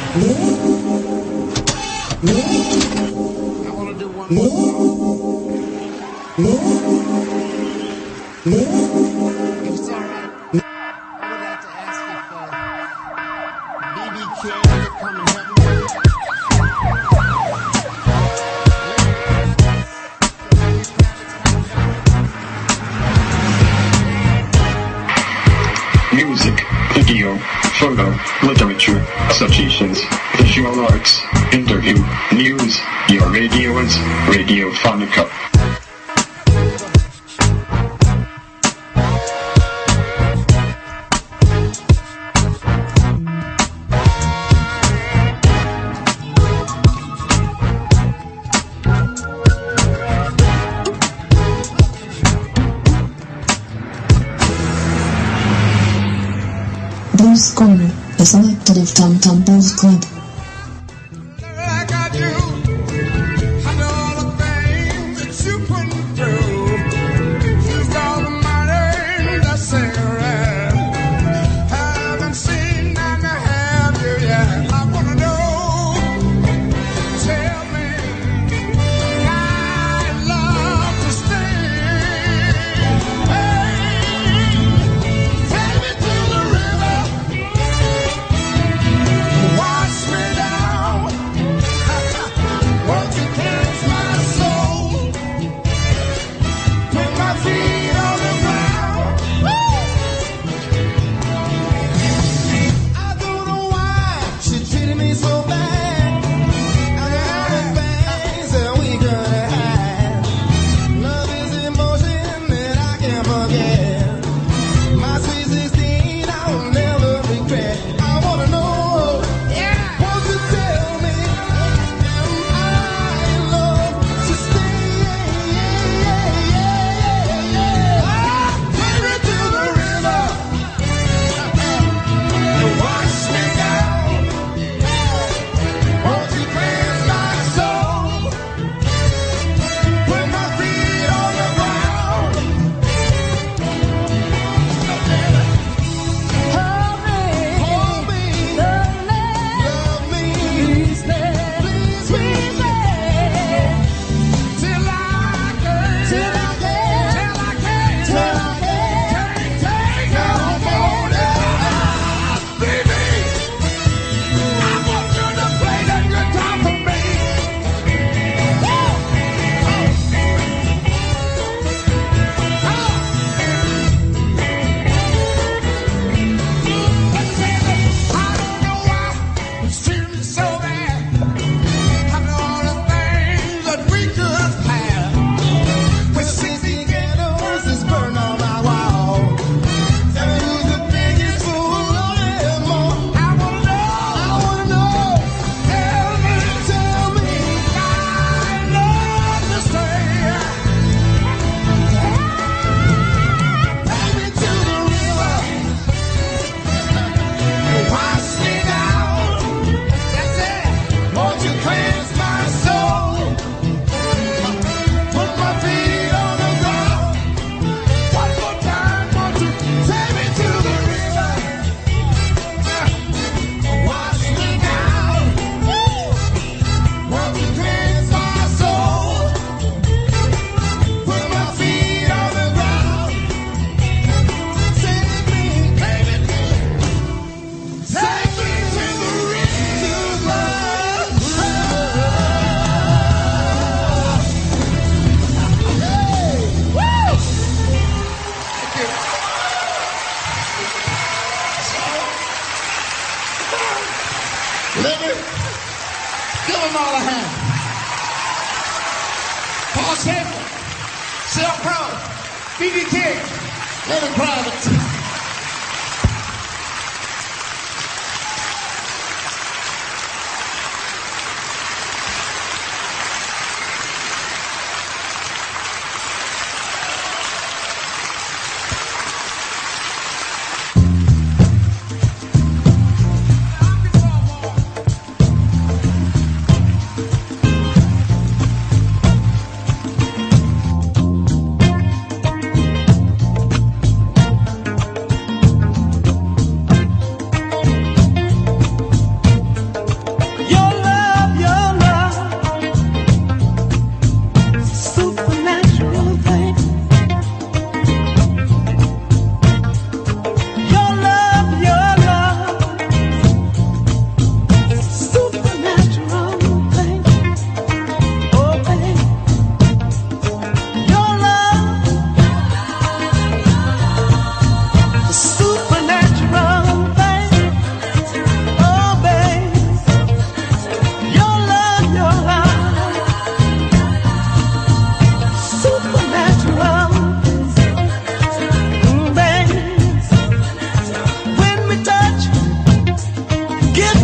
I want to do one more song. If it's all right, I would like to ask if BB King could come and help me. Music, video, photo, literature, associations, visual arts, interview, news. Your radio is Radiophonica. Bruce Corner, a selected of Tom Tom Blues Club.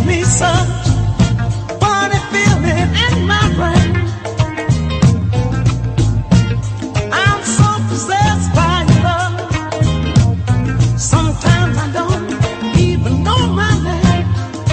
me such funny feeling in my brain. I'm so possessed by your love. Sometimes I don't even know my name.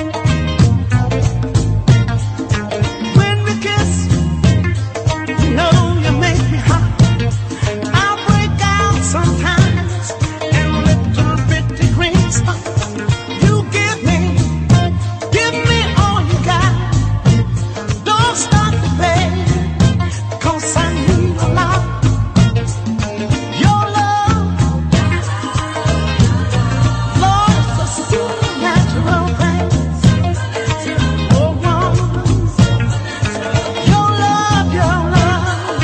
When we kiss, you know you make me hot. I break out sometimes in little bitty green spots. You give me all you got. Don't stop the baby, 'cause I need a lot. Your love, Lord, it's a supernatural thing. Oh, woman, your love,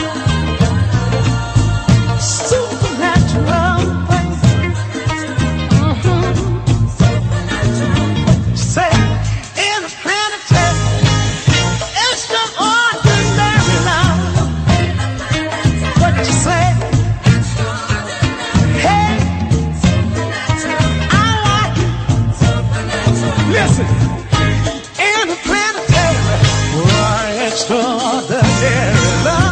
supernatural thing. Say, interplanetary, extraordinary love. What you say? Hey, I like it. Listen, interplanetary, why extraordinary love?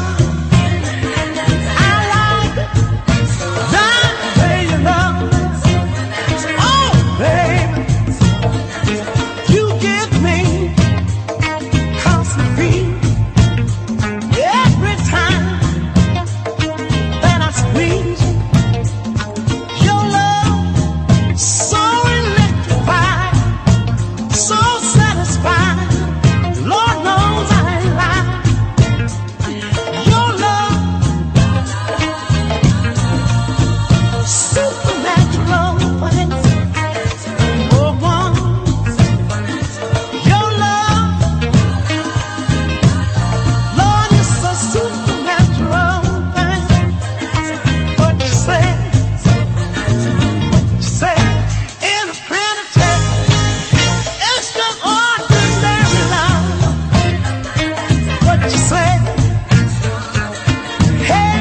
I like it. Now, baby, love. Oh, baby, you give me constant feel every time that I squeeze you. Your love, so electrified, so satisfied. Lord knows I ain't lying. Your love, supernatural things. Oh, woman, your love, Lord, it's a supernatural thing. What you say? Interplanetary, extraordinary love. What you say? Hey,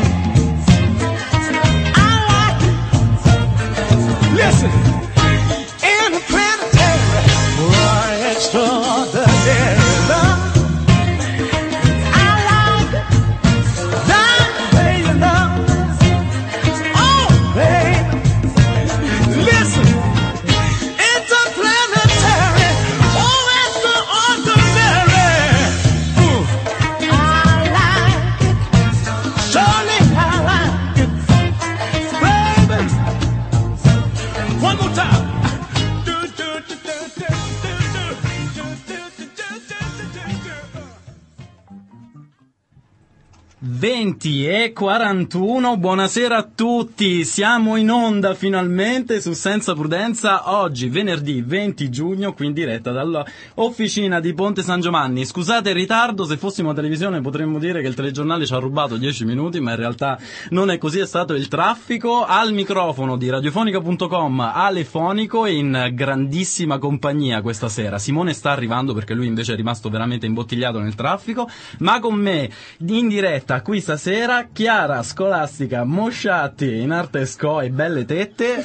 I like it. Listen, interplanetary, why extraordinary love? I like it. Now, baby, love. Oh, baby, listen, interplanetary, oh, extraordinary. I like it. Surely I like it. Baby, one more time. e 41, buonasera a tutti, siamo in onda finalmente su Senza Prudenza, oggi venerdì 20 giugno, qui in diretta dall'officina di Ponte San Giovanni. Scusate il ritardo, se fossimo a televisione potremmo dire che il telegiornale ci ha rubato 10 minuti, ma in realtà non è così, è stato il traffico. Al microfono di radiofonica.com Alefonico, in grandissima compagnia questa sera. Simone sta arrivando perché lui invece è rimasto veramente imbottigliato nel traffico, ma con me in diretta qui stasera Chiara Scolastica Mosciatti, in arte sco e belle tette.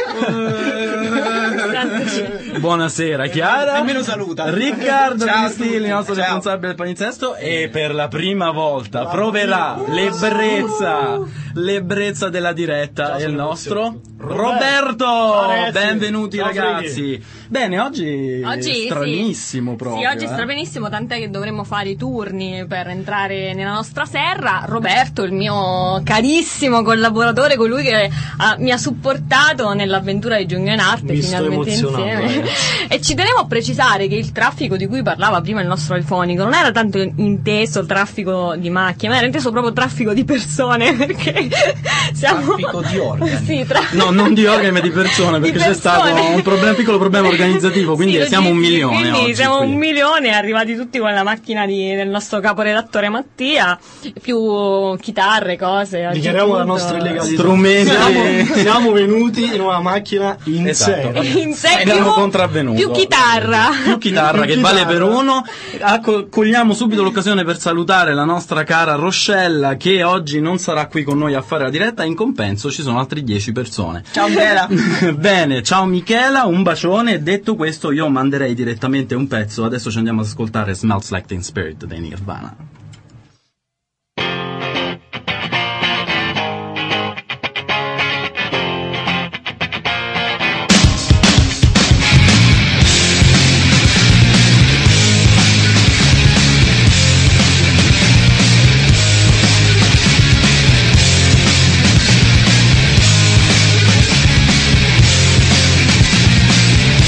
Buonasera Chiara. Almeno saluta. Riccardo Ciao Cristilli, il nostro ciao. responsabile del palinsesto, e per la prima volta proverà l'ebbrezza della diretta. Ciao, è il sono nostro Roberto. Roberto. Ragazzi. Benvenuti Ciao, ragazzi. Bene, oggi Oggi stranissimo sì. proprio. Sì, oggi è stranissimo, tant'è che dovremmo fare i turni per entrare nella nostra serra. Roberto, il mio carissimo collaboratore, colui che mi ha supportato nell'avventura di Giugno in Arte, Mi sto finalmente emozionando, insieme. E ci tenevo a precisare che il traffico di cui parlava prima il nostro Alfonico non era tanto inteso traffico di macchine, ma era inteso proprio traffico di persone, perché siamo... Traffico di organi. Sì, No, non di organi, ma di persone, perché c'è stato un piccolo problema organizzativo, quindi sì, siamo 1 milione quindi oggi siamo qui. 1 milione, arrivati tutti con la macchina del nostro caporedattore Mattia, più chitarre, cose. Dichiariamo la tutto. nostra illegalità. Strumenti. Siamo venuti in una macchina in Esatto. serie. In sé Abbiamo contravvenuto. più chitarra. Più chitarra, Più che vale chitarra. per uno. Cogliamo subito l'occasione per salutare la nostra cara Rossella, che oggi non sarà qui con noi a fare la diretta. In compenso ci sono altre 10 persone bacione. Ciao Michela. Bene, ciao Michela, un bacione. Detto questo, io manderei direttamente un pezzo. Adesso ci andiamo ad ascoltare Smells Like Teen Spirit dei Nirvana.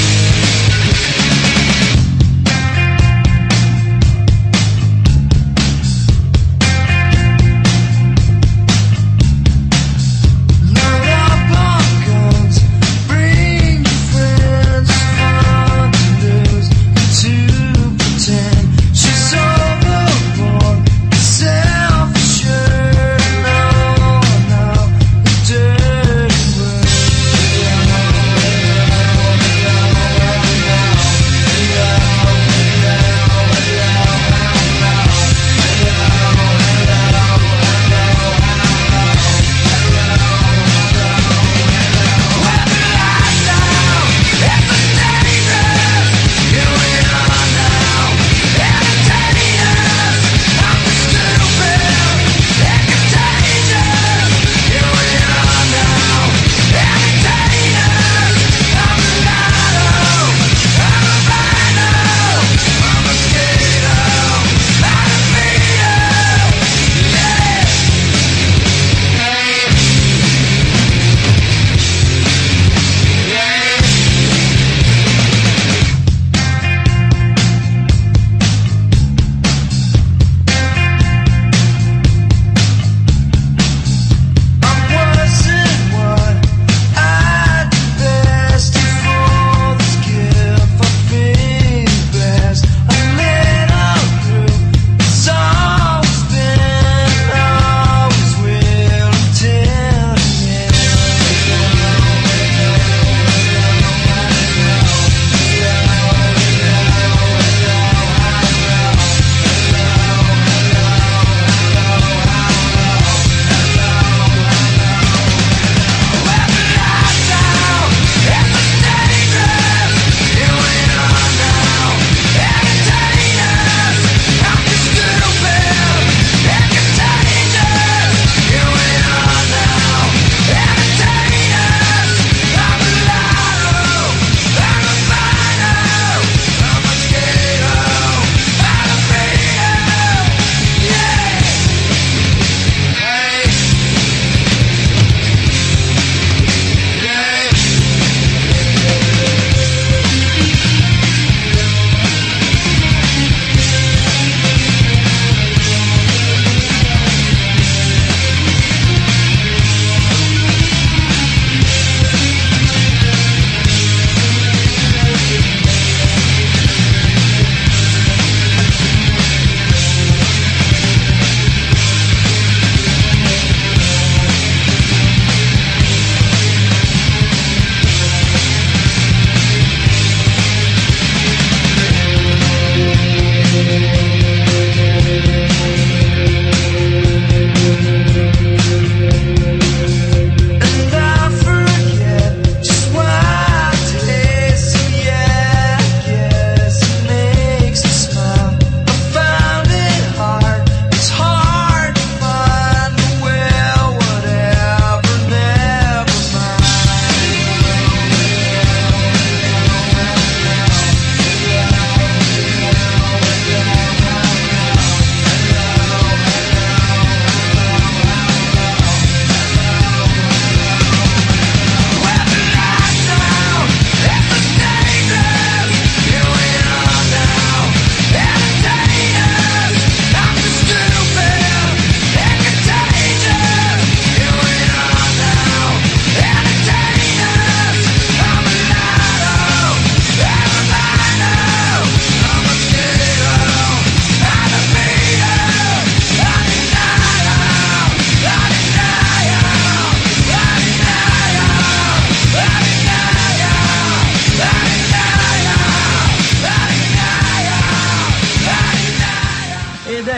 Thank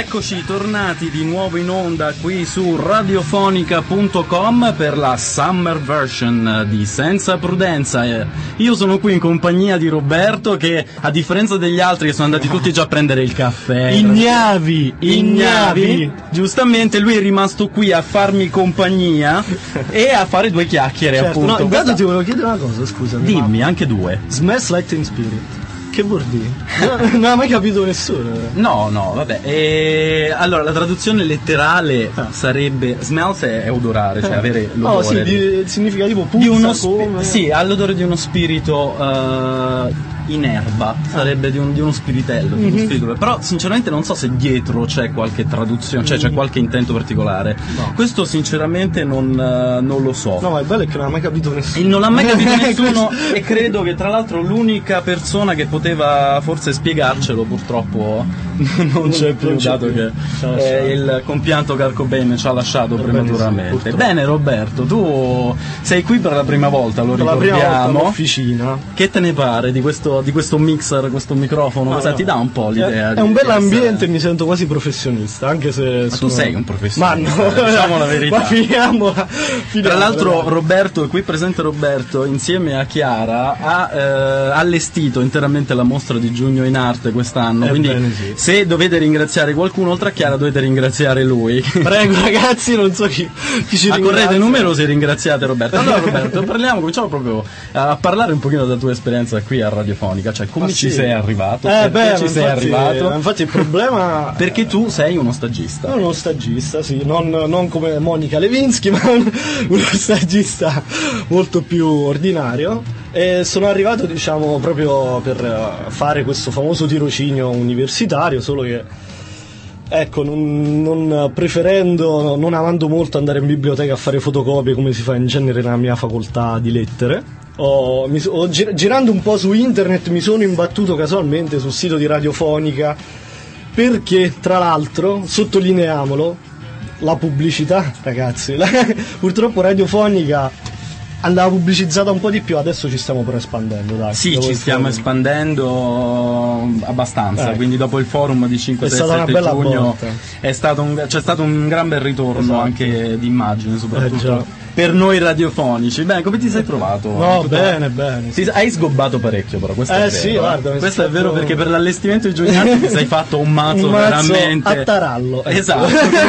Eccoci tornati di nuovo in onda qui su radiofonica.com per la summer version di Senza Prudenza. Io sono qui in compagnia di Roberto che, a differenza degli altri che sono andati tutti già a prendere il caffè, Ignavi. giustamente lui è rimasto qui a farmi compagnia e a fare due chiacchiere, Certo, appunto. no, intanto ti volevo chiedere una cosa, scusa. Dimmi, anche due. Smells Like Teen Spirit. Che vuol dire? Non ha mai capito nessuno. No, vabbè. Allora, la traduzione letterale sarebbe smells è odorare, cioè avere l'odore. Oh sì, significa tipo puzza, di uno come... Sì, ha l'odore di uno spirito in erba, sarebbe di uno spiritello, di uno spirito. Però sinceramente non so se dietro c'è qualche traduzione, cioè c'è qualche intento particolare. No. Questo sinceramente non lo so. No, ma il bello è che non ha mai capito nessuno. E non l'ha mai capito nessuno e credo che tra l'altro l'unica persona che poteva forse spiegarcelo purtroppo non c'è più, dato che il compianto Kurt Cobain ci ha lasciato prematuramente. Sì, bene Roberto, tu sei qui per la prima volta, lo per la prima volta ricordiamo. all'officina. Che te ne pare di questo mixer, questo microfono? Cosa ti dà un po' l'idea? È un bel ambiente, essere... mi sento quasi professionista, anche se Ma tu sei un professionista, ma no, diciamo la verità. Ma finiamola. Tra l'altro Roberto, qui presente Roberto, insieme a Chiara ha allestito interamente la mostra di Giugno in Arte quest'anno, quindi bene, sì. se dovete ringraziare qualcuno oltre a Chiara dovete ringraziare lui. Prego ragazzi, non so chi ci A ringrazia. correte numerosi ringraziate Roberto. Allora Roberto, cominciamo proprio a parlare un pochino della tua esperienza qui a Radiofonica, cioè come ci sei arrivato, perché ci sei arrivato. Infatti il problema perché tu sei uno stagista. Uno stagista, sì, non come Monica Lewinsky, ma uno stagista molto più ordinario. E sono arrivato, diciamo, proprio per fare questo famoso tirocinio universitario, solo che ecco, non preferendo, non amando molto andare in biblioteca a fare fotocopie come si fa in genere nella mia facoltà di lettere, girando un po' su internet mi sono imbattuto casualmente sul sito di Radiofonica, perché tra l'altro, sottolineiamolo, la pubblicità, ragazzi, purtroppo Radiofonica andava pubblicizzata un po' di più, adesso ci stiamo però espandendo, dai. Sì, ci stiamo espandendo abbastanza, quindi dopo il forum di 5, 6, 7 giugno c'è stato un gran bel ritorno, anche di immagine soprattutto per noi radiofonici. Bene, come ti sei trovato? No, bene. Hai sgobbato parecchio però, questo è vero. Sì, guarda, questo è vero, perché per l'allestimento di Giuliani ti sei fatto un mazzo veramente a tarallo. Esatto,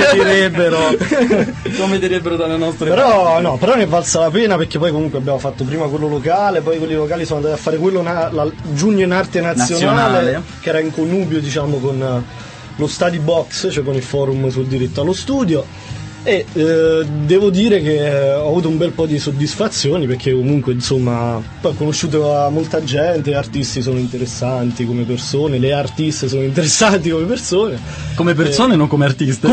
come direbbero dalle nostre però ne è valsa la pena, perché poi comunque abbiamo fatto prima quello locale, poi quelli locali sono andati a fare quello Giugno in Arte Nazionale, che era in connubio, diciamo, con lo Study Box, cioè con il forum sul diritto allo studio. E devo dire che ho avuto un bel po' di soddisfazioni, perché comunque insomma poi ho conosciuto molta gente, gli artisti sono interessanti come persone, le artiste sono interessanti come persone, non come artiste,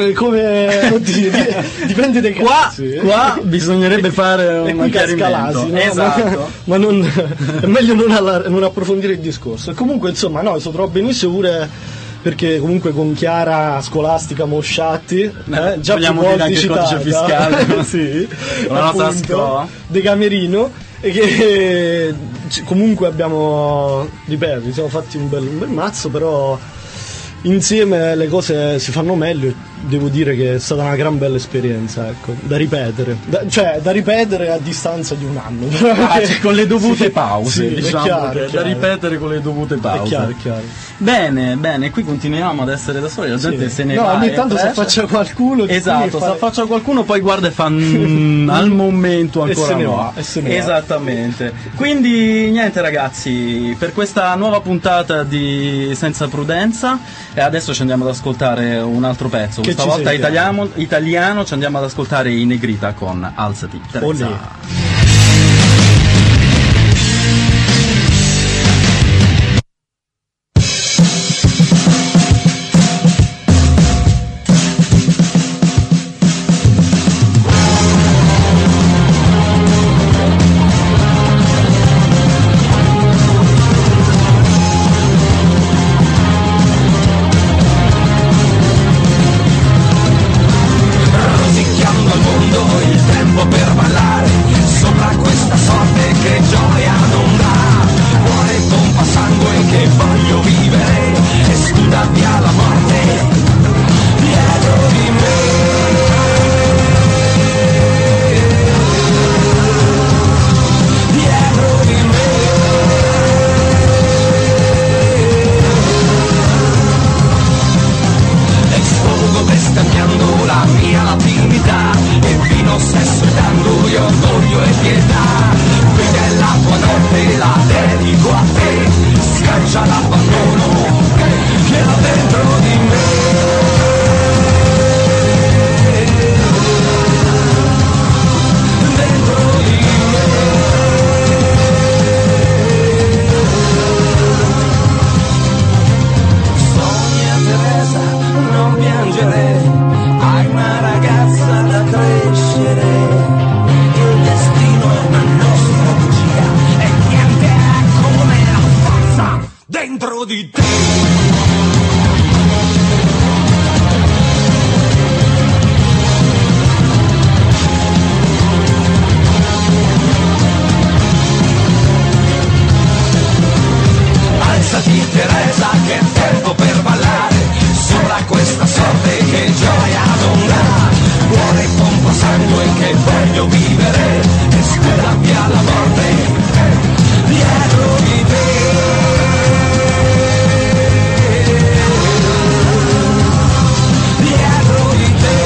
dipende dai casi. Qua bisognerebbe fare un chiarimento, no? esatto. ma è meglio non approfondire il discorso. E comunque insomma mi sono trovato benissimo, pure perché comunque con Chiara Scolastica Mosciatti, già vogliamo più dire volte anche il citata, codice fiscale, sì, la nostra appunto, De Camerino, e che comunque abbiamo, ripeto, ci siamo fatti un bel mazzo, però insieme le cose si fanno meglio. Devo dire che è stata una gran bella esperienza, ecco, da ripetere, da ripetere a distanza di un anno, con le dovute pause, sì, diciamo, chiaro. Da ripetere con le dovute pause. È chiaro. Bene, qui continuiamo ad essere da soli, la gente se ne va. Ogni tanto si affaccia qualcuno. Esatto, si affaccia qualcuno, poi guarda e fa al momento ancora e se ne no. va, Esattamente. Quindi niente ragazzi, per questa nuova puntata di Senza Prudenza, e adesso ci andiamo ad ascoltare un altro pezzo. Che Questa volta italiano, ci andiamo ad ascoltare i Negrita con Alzati Teresa. Rosicchiando al mondo il tempo per ballare, Alzati Teresa, che tempo per ballare, sola questa sorte che gioia donna, cuore pompa sangue che voglio vivere, e scuola via la morte dietro di te. Dietro di te.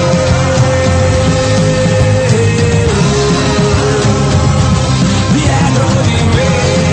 Dietro di me.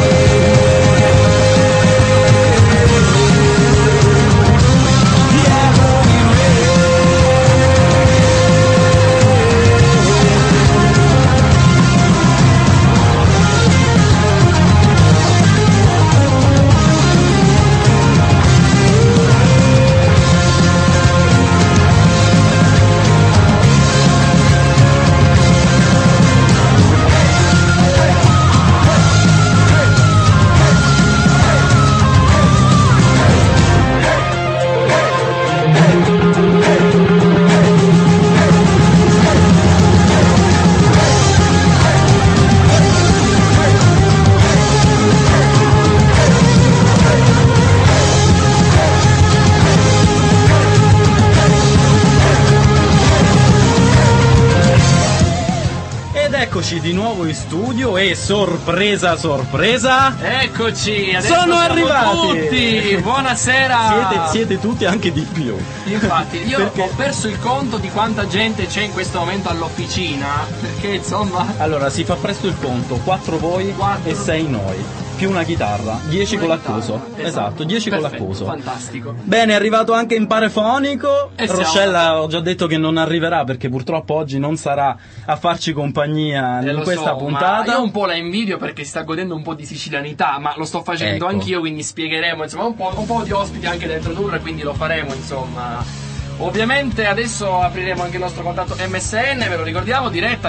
Eccoci di nuovo in studio e sorpresa sorpresa, Eccoci, adesso sono siamo arrivati tutti. Buonasera. siete tutti anche di più. Infatti io Perché? ho perso il conto di quanta gente c'è in questo momento all'officina, perché insomma Allora si fa presto il conto, 4 voi Quattro. e 6 noi, più una chitarra, 10 con una l'accuso. chitarra, Esatto, 10 con Perfetto, l'accuso. Fantastico. Bene, è arrivato anche in parefonico. E siamo- Rossella ho già detto che non arriverà perché purtroppo oggi non sarà a farci compagnia in Lo questa so, puntata. ma io un po' la invidio perché si sta godendo un po' di sicilianità, ma lo sto facendo Ecco. anch'io, quindi spiegheremo insomma un po' di ospiti anche da introdurre, quindi lo faremo insomma. Ovviamente adesso apriremo anche il nostro contatto MSN, ve lo ricordiamo,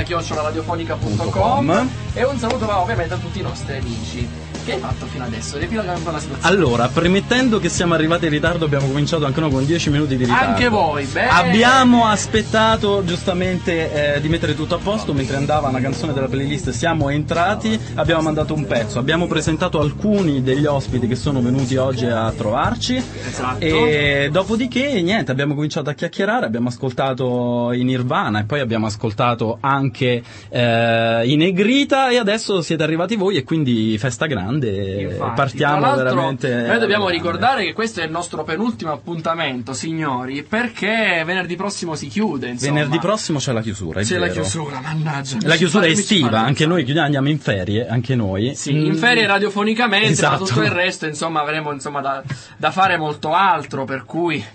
diretta@radiofonica.com, e un saluto va ovviamente a tutti i nostri amici. Che hai fatto fino adesso? Riepiloga un po' la situazione. Allora, premettendo che siamo arrivati in ritardo, abbiamo cominciato anche noi con 10 minuti di ritardo. Anche voi, bene. Abbiamo aspettato giustamente di mettere tutto a posto mentre andava una canzone della playlist. Siamo entrati, abbiamo mandato un pezzo, abbiamo presentato alcuni degli ospiti che sono venuti oggi a trovarci. Esatto. E dopodiché, niente, abbiamo cominciato a chiacchierare, abbiamo ascoltato i Nirvana e poi abbiamo ascoltato anche i Negrita e adesso siete arrivati voi e quindi festa grande. Infatti, Partiamo tra l'altro, veramente. Noi dobbiamo grande. ricordare che questo è il nostro penultimo appuntamento, signori, perché venerdì prossimo si chiude. Insomma. Venerdì prossimo c'è la chiusura. È c'è la vero. chiusura, mannaggia. La chiusura è Mi ci estiva, pare, anche insomma. noi andiamo in ferie, anche noi. Sì, in ferie radiofonicamente, Esatto. ma tutto il resto, insomma, avremo insomma da fare molto altro, per cui,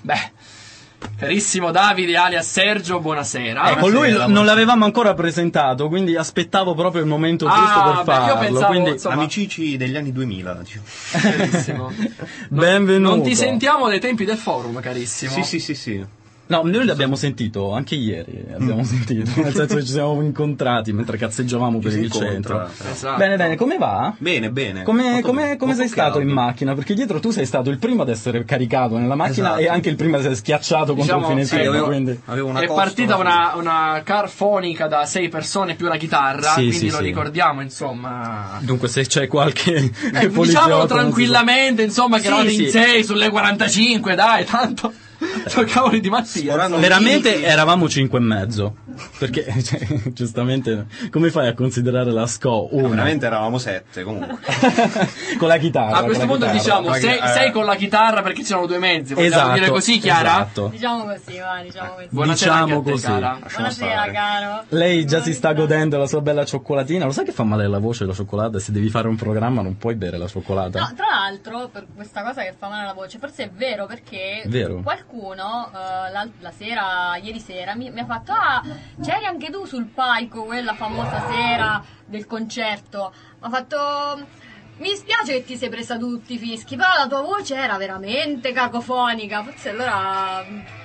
carissimo Davide alias Sergio, buonasera. Ecco, lui non l'avevamo ancora presentato, quindi aspettavo proprio il momento giusto per beh, io farlo. pensavo, Quindi, insomma, Amicici degli anni 2000, diciamo. carissimo. benvenuto. Non ti sentiamo dai tempi del forum, carissimo. Sì. No, noi l'abbiamo sentito anche ieri. Abbiamo sentito, nel senso che ci siamo incontrati mentre cazzeggiavamo per si il centro. incontra. Esatto. Bene, come va? Bene. Come Molto sei stato caldo. in macchina? Perché dietro tu sei stato il primo ad essere caricato nella macchina Esatto. e anche il primo ad essere schiacciato contro Diciamo, il finestrino. avevo- quindi... Avevo una È costola partita su- una car fonica da 6 persone più la chitarra, Sì, quindi sì, lo sì. ricordiamo, insomma. Dunque, se c'è qualche poliziotto, Diciamolo non si sa. tranquillamente, insomma, che Sì, eravate sì. in 6 sulle 45, dai, tanto. Cavoli di Mattia. Sforando Veramente limiti. eravamo 5 e mezzo. Perché, cioè, giustamente, come fai a considerare la SCO uno? Veramente eravamo 7 comunque. Con la chitarra. A questo con la punto chitarra. diciamo Perché, 6 con la chitarra perché ci sono due mezzi. Vogliamo Esatto, dire così, Chiara? esatto. Diciamo così, va, diciamo così. Buonasera Diciamo anche a te, così. cara. Buonasera, stare. caro. Lei già si sta godendo la sua bella cioccolatina. Lo sai che fa male alla voce la cioccolata? Se devi fare un programma non puoi bere la cioccolata. No, tra l'altro, per questa cosa che fa male alla voce, forse è vero perché Vero. qualcuno la sera, ieri sera, mi ha fatto: ah, c'eri anche tu sul palco quella famosa sera del concerto. Mi ha fatto: mi dispiace che ti sei presa tutti i fischi, però la tua voce era veramente cacofonica. Forse allora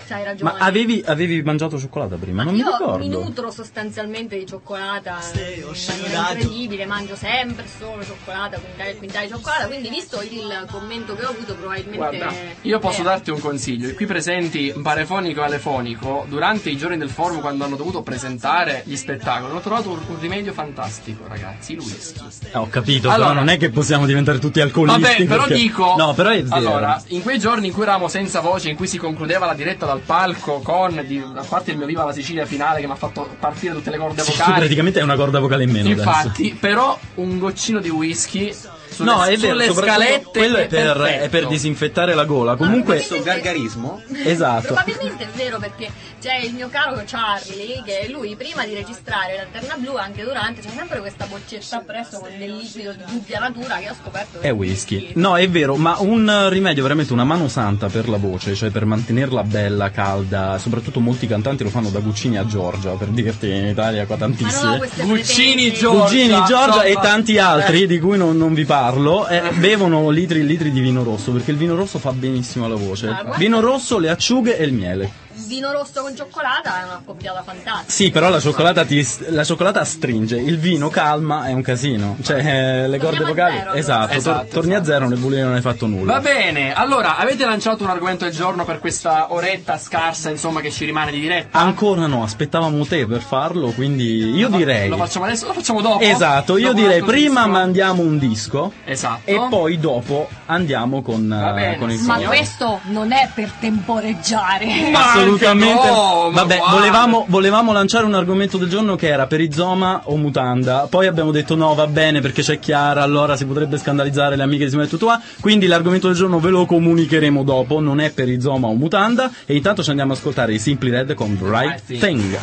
c'hai ragione. Ma avevi mangiato cioccolata prima? Non mi Io ricordo. mi nutro sostanzialmente di cioccolata in maniera incredibile, mangio sempre solo cioccolata, quintali di cioccolata, quindi visto il commento che ho avuto probabilmente... Guarda, io posso darti un consiglio. I qui presenti, parefonico e alefonico, durante i giorni del forum, quando hanno dovuto presentare gli spettacoli, hanno trovato un rimedio fantastico, ragazzi, il whisky. Ho capito, Allora- però non è che possiamo diventare tutti alcolisti. Vabbè, però perché- dico... No, però è vero. Allora, in quei giorni in cui eravamo senza voce, in cui si concludeva la diretta dal palco con, a parte il mio Viva la Sicilia finale che mi ha fatto partire tutte le corde Sì, tu vocali. praticamente hai una corda vocale in meno adesso. Infatti, però un goccino di whisky sulle, No, è vero, sulle soprattutto scalette quello è per perfetto. disinfettare la gola. Comunque, Questo gargarismo? esatto. Probabilmente è vero, perché c'è il mio caro Charlie che lui prima di registrare Lanterna Blu, anche durante, c'è sempre questa boccetta appresso con del liquido di dubbia natura che ho scoperto che È whisky. No, è vero, ma un rimedio, veramente una mano santa per la voce, cioè per mantenerla bella, calda. Soprattutto molti cantanti lo fanno da Guccini a Giorgia, per dirti, in Italia qua Ma non ho tantissimi. queste Guccini pretese. Giorgia. Cugini, Giorgia e Insomma. tanti altri di cui non vi parlo, bevono litri e litri di vino rosso, perché il vino rosso fa benissimo alla voce. guarda. Vino rosso, le acciughe e il miele. Vino rosso con cioccolata è una coppiata fantastica. Sì, però la cioccolata stringe, il vino calma, è un casino. Cioè, le corde Torniamo a vocali. zero, Esatto, Esatto, torni a zero, nel buio non hai fatto nulla. Va bene, allora avete lanciato un argomento del giorno per questa oretta scarsa, insomma, che ci rimane di diretta? Ancora no, aspettavamo te per farlo, quindi io direi. Lo facciamo adesso, lo facciamo dopo? Esatto, io Dopo direi l'altro prima disco? mandiamo un disco Esatto. e poi dopo andiamo con bene. il Ma signor. questo non è per temporeggiare. Assolutamente. no, ma Vabbè, guarda. volevamo lanciare un argomento del giorno che era perizoma o mutanda. Poi abbiamo detto no, va bene perché c'è Chiara, allora si potrebbe scandalizzare le amiche di Simone Tutto qua. Quindi l'argomento del giorno ve lo comunicheremo dopo, non è perizoma o mutanda. E intanto ci andiamo ad ascoltare i Simply Red con The Right Right Thing.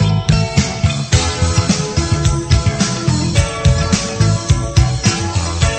Thank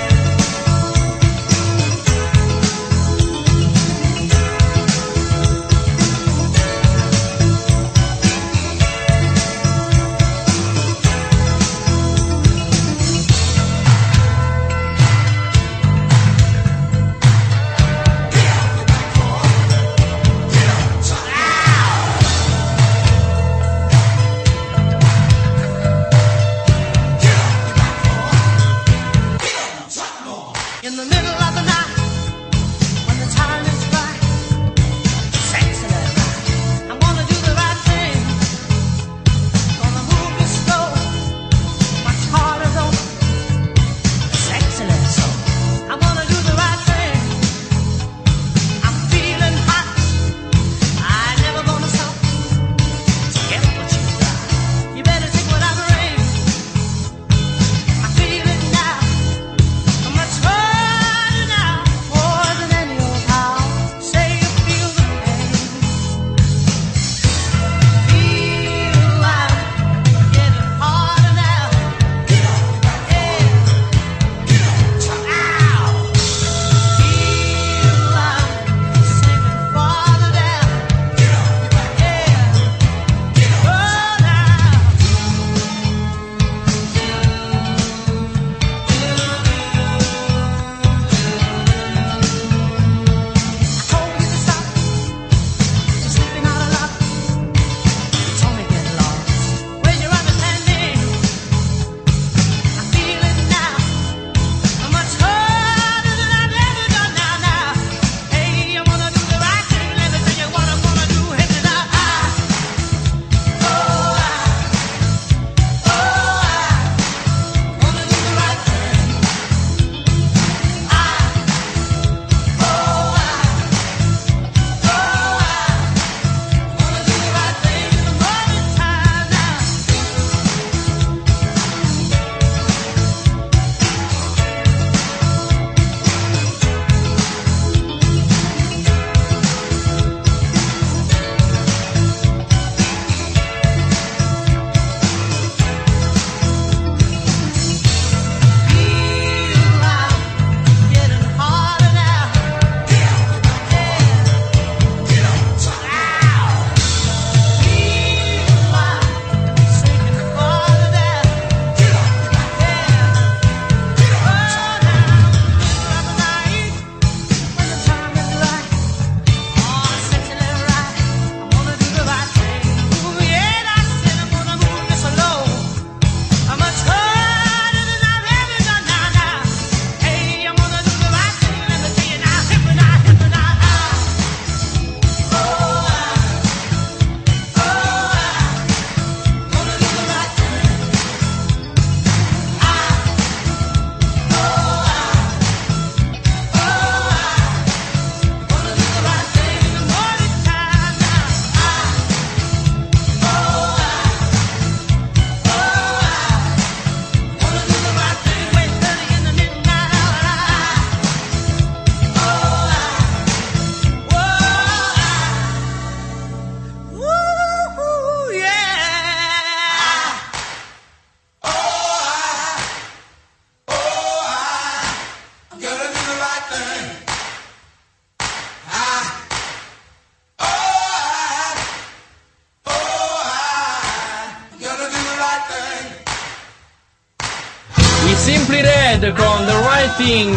Simply Red con The Right Thing,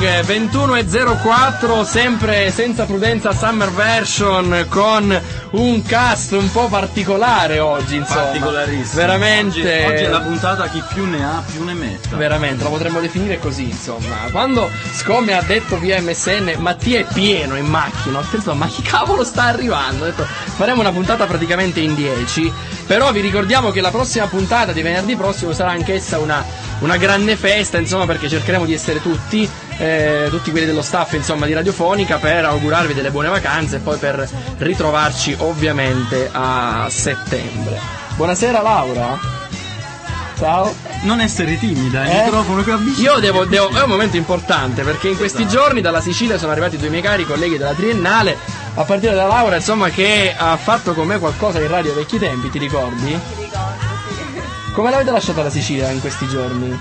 21:04, sempre senza prudenza Summer Version, con un cast un po' particolare oggi, insomma. Particolarissimo. Veramente. Oggi è la puntata chi più ne ha più ne metta. Veramente, lo potremmo definire così, insomma. Quando Scomme ha detto via MSN, Mattia è pieno in macchina, ho pensato, ma chi cavolo sta arrivando? Ho detto, faremo una puntata praticamente in 10, però vi ricordiamo che la prossima puntata di venerdì prossimo sarà anch'essa una grande festa, insomma, perché cercheremo di essere tutti quelli dello staff, insomma, di Radiofonica, per augurarvi delle buone vacanze e poi per ritrovarci ovviamente a settembre. Buonasera Laura. Ciao. Non essere timida, il microfono che avvicina. Io devo è un momento importante, perché in questi giorni dalla Sicilia sono arrivati due miei cari colleghi della Triennale, a partire da Laura, insomma, che ha fatto con me qualcosa in radio ai vecchi tempi, ti ricordi? Ti ricordo, sì. Come l'avete lasciata la Sicilia in questi giorni?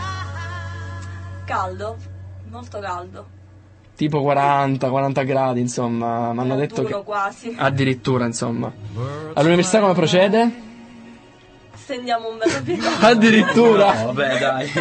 Caldo, molto caldo. Tipo 40 gradi, insomma, mi hanno detto che quasi. addirittura, insomma. All'università come procede? Stendiamo un bel pico. Addirittura. No, vabbè, dai.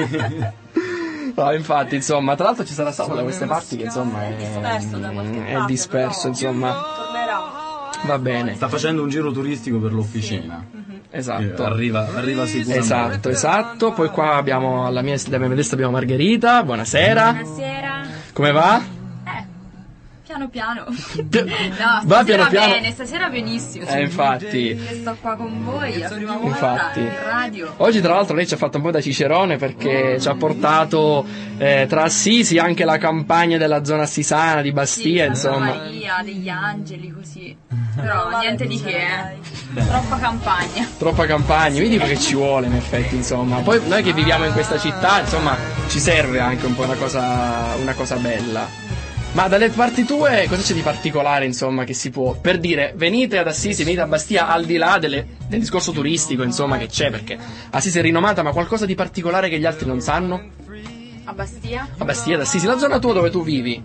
No, infatti, insomma, tra l'altro ci sarà stato da queste parti che, insomma, Disperso da qualche parte, è disperso, però insomma. tornerà. Va bene. Sta facendo un giro turistico per l'officina. Esatto. Arriva sicuramente. Esatto. Poi qua abbiamo alla mia destra abbiamo Margherita. Buonasera. Buonasera. Come va? Piano piano. Va piano piano. Bene, stasera benissimo. Infatti. Che sto qua con voi la prima volta Infatti. in radio. Oggi tra l'altro lei ci ha fatto un po' da cicerone, perché ci ha portato tra Assisi anche la campagna della zona assisana di Bastia, insomma. Maria, degli angeli, così. Però niente di che, Troppa campagna. Troppa campagna, vi dico che ci vuole in effetti, insomma. Poi noi che viviamo in questa città, insomma, ci serve anche un po' una cosa bella. Ma dalle parti tue cosa c'è di particolare, insomma, che si può, per dire, venite ad Assisi, venite a Bastia, al di là del discorso turistico, insomma, che c'è, perché Assisi è rinomata, ma qualcosa di particolare che gli altri non sanno? A Bastia? A Bastia, ad Assisi, la zona tua dove tu vivi.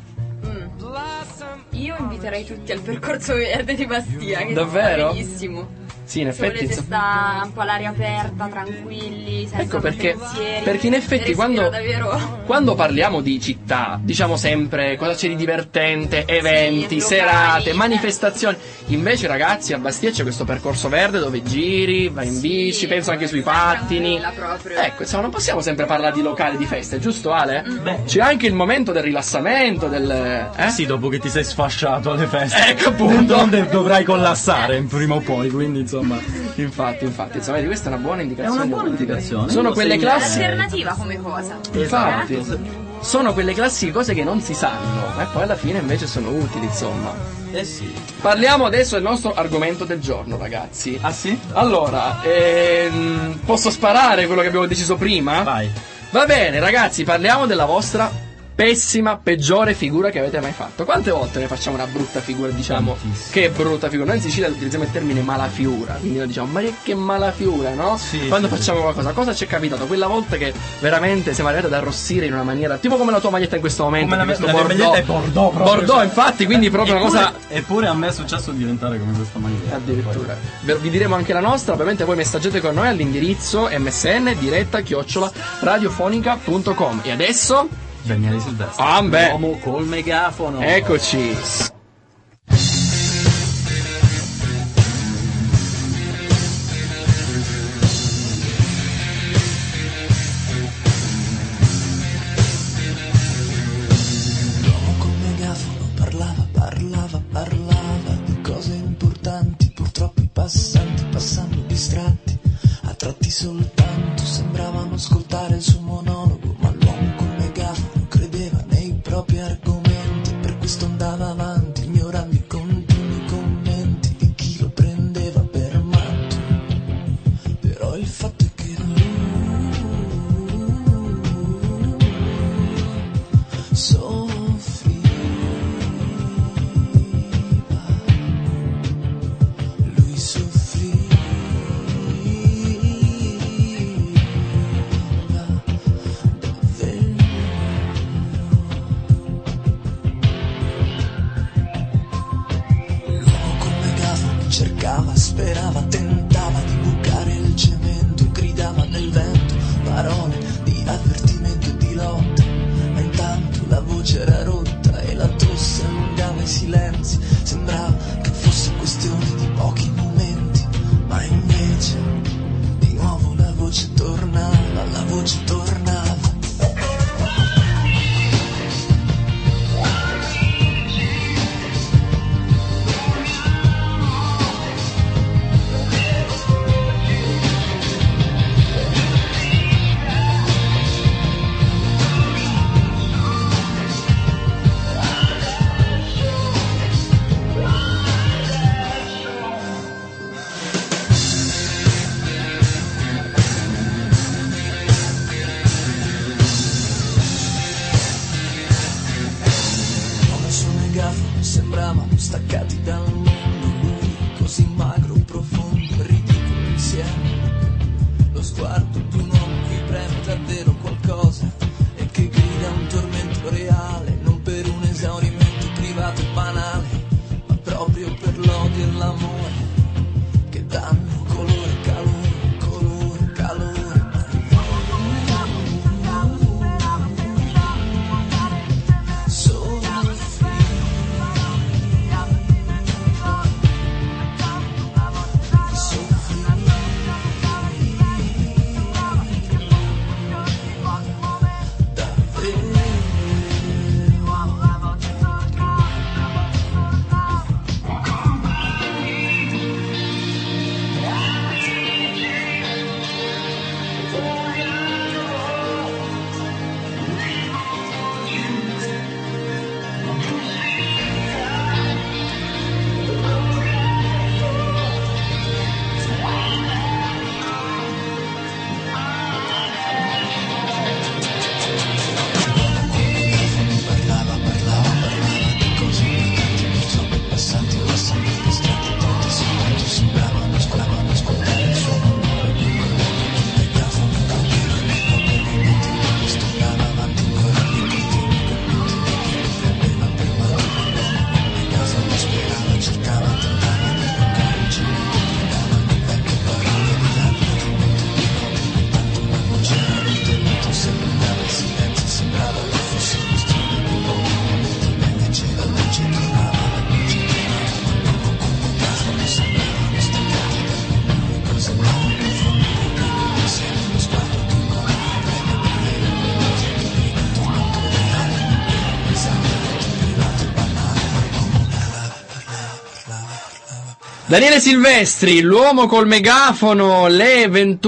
Io inviterei tutti al percorso verde di Bastia, che Davvero? è bellissimo. Sì, in Se effetti. volete sta un po' all'aria aperta, tranquilli, senza Ecco perché pensieri, in effetti respiro davvero. quando parliamo di città diciamo sempre cosa c'è di divertente, eventi, locali, serate, manifestazioni. Invece ragazzi, a Bastia c'è questo percorso verde dove giri, vai in bici, penso anche sui pattini. Proprio. Ecco, insomma, non possiamo sempre parlare di locali, di feste, giusto Ale? C'è anche il momento del rilassamento, del Sì, dopo che ti sei sfasciato alle feste. Ecco, appunto. Dovrai collassare prima o poi, quindi insomma. Infatti, insomma, vedi, questa è una buona È indicazione. una buona indicazione. Sono quelle classi. Alternativa come cosa. Infatti, sono quelle classiche cose che non si sanno, e poi alla fine invece sono utili, insomma. Eh sì. Parliamo adesso del nostro argomento del giorno, ragazzi. Ah sì? Allora, posso sparare quello che abbiamo deciso prima? Vai. Va bene, ragazzi, parliamo della vostra pessima, peggiore figura che avete mai fatto. Quante volte ne facciamo una brutta figura, diciamo? Tantissimo. Che brutta figura. Noi in Sicilia utilizziamo il termine malafiura, quindi noi diciamo, ma che malafiura, no? Sì, Quando sì, facciamo qualcosa. Cosa ci è capitato? Quella volta che veramente siamo arrivati ad arrossire in una maniera, tipo come la tua maglietta in questo momento, Come questo la mia maglietta è Bordeaux proprio. Bordeaux, infatti, quindi proprio una cosa. Eppure a me è successo di diventare come questa maglietta. Addirittura. Vi diremo anche la nostra, ovviamente voi messaggiate con noi all'indirizzo msn diretta@radiofonica.com. E adesso Daniele Silvestri. Ah, beh. L'uomo col megafono. eccoci. L'uomo col megafono parlava di cose importanti, purtroppo i passanti passando distratti, a tratti soltanto sembravano ascoltare il suo monologo, ma l'uomo col megafono credeva nei propri argomenti, per questo andava avanti ignorando i continui commenti di chi lo prendeva per matto. Però il fatto è che lui soffriva, lui soffriva. voce tornava, la voce tornava. Sembravano staccati dal mondo, lui così magro, profondo, ridicolo insieme. Lo sguardo di un uomo che preme davvero qualcosa e che grida un tormento reale, non per un esaurimento privato e banale, ma proprio per l'odio e l'amore che danno colore, calore, colore, calore. Daniele Silvestri, l'uomo col megafono, le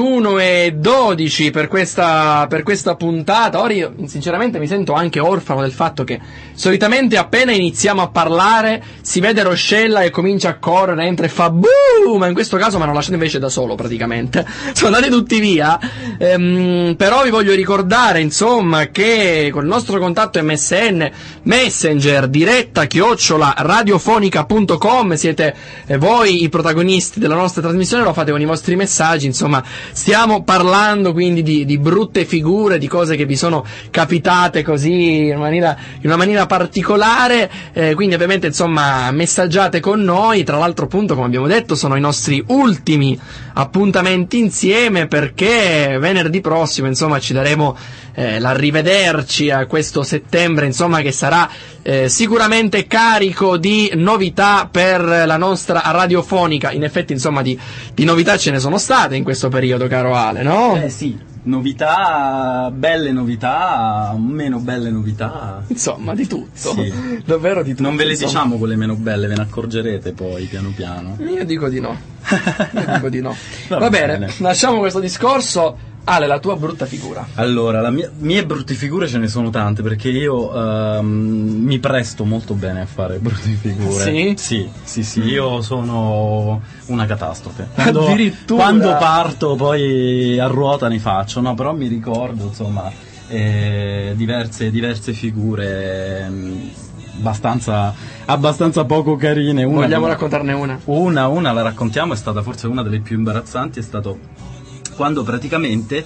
21:12 per questa puntata. Ora io sinceramente mi sento anche orfano del fatto che solitamente appena iniziamo a parlare si vede Roscella e comincia a correre, entra e fa buh, ma in questo caso mi hanno lasciato invece da solo praticamente. Sono andati tutti via, però vi voglio ricordare insomma che col nostro contatto MSN, Messenger, diretta @radiofonica.com, siete voi i protagonisti della nostra trasmissione, lo fate con i vostri messaggi, insomma stiamo parlando quindi di brutte figure, di cose che vi sono capitate così in una maniera particolare, quindi ovviamente insomma messaggiate con noi. Tra l'altro appunto, come abbiamo detto, sono i nostri ultimi appuntamenti insieme, perché venerdì prossimo insomma ci daremo l'arrivederci a questo settembre insomma che sarà sicuramente carico di novità per la nostra radiofonica. In effetti insomma di novità ce ne sono state in questo periodo, caro Ale, no? Sì, novità, belle novità, meno belle novità, insomma di tutto, sì. Davvero di tutto. Non ve le insomma. diciamo quelle meno belle, ve ne accorgerete poi piano piano. Io dico di no. Va bene, lasciamo questo discorso. Ale, la tua brutta figura. Allora, mie brutte figure ce ne sono tante, perché io mi presto molto bene a fare brutte figure. Sì? Sì, io sono una catastrofe. Addirittura? Quando parto poi a ruota ne faccio, no? Però mi ricordo, insomma, diverse figure abbastanza poco carine. Vogliamo raccontarne una? Una la raccontiamo, è stata forse una delle più imbarazzanti, è stato quando praticamente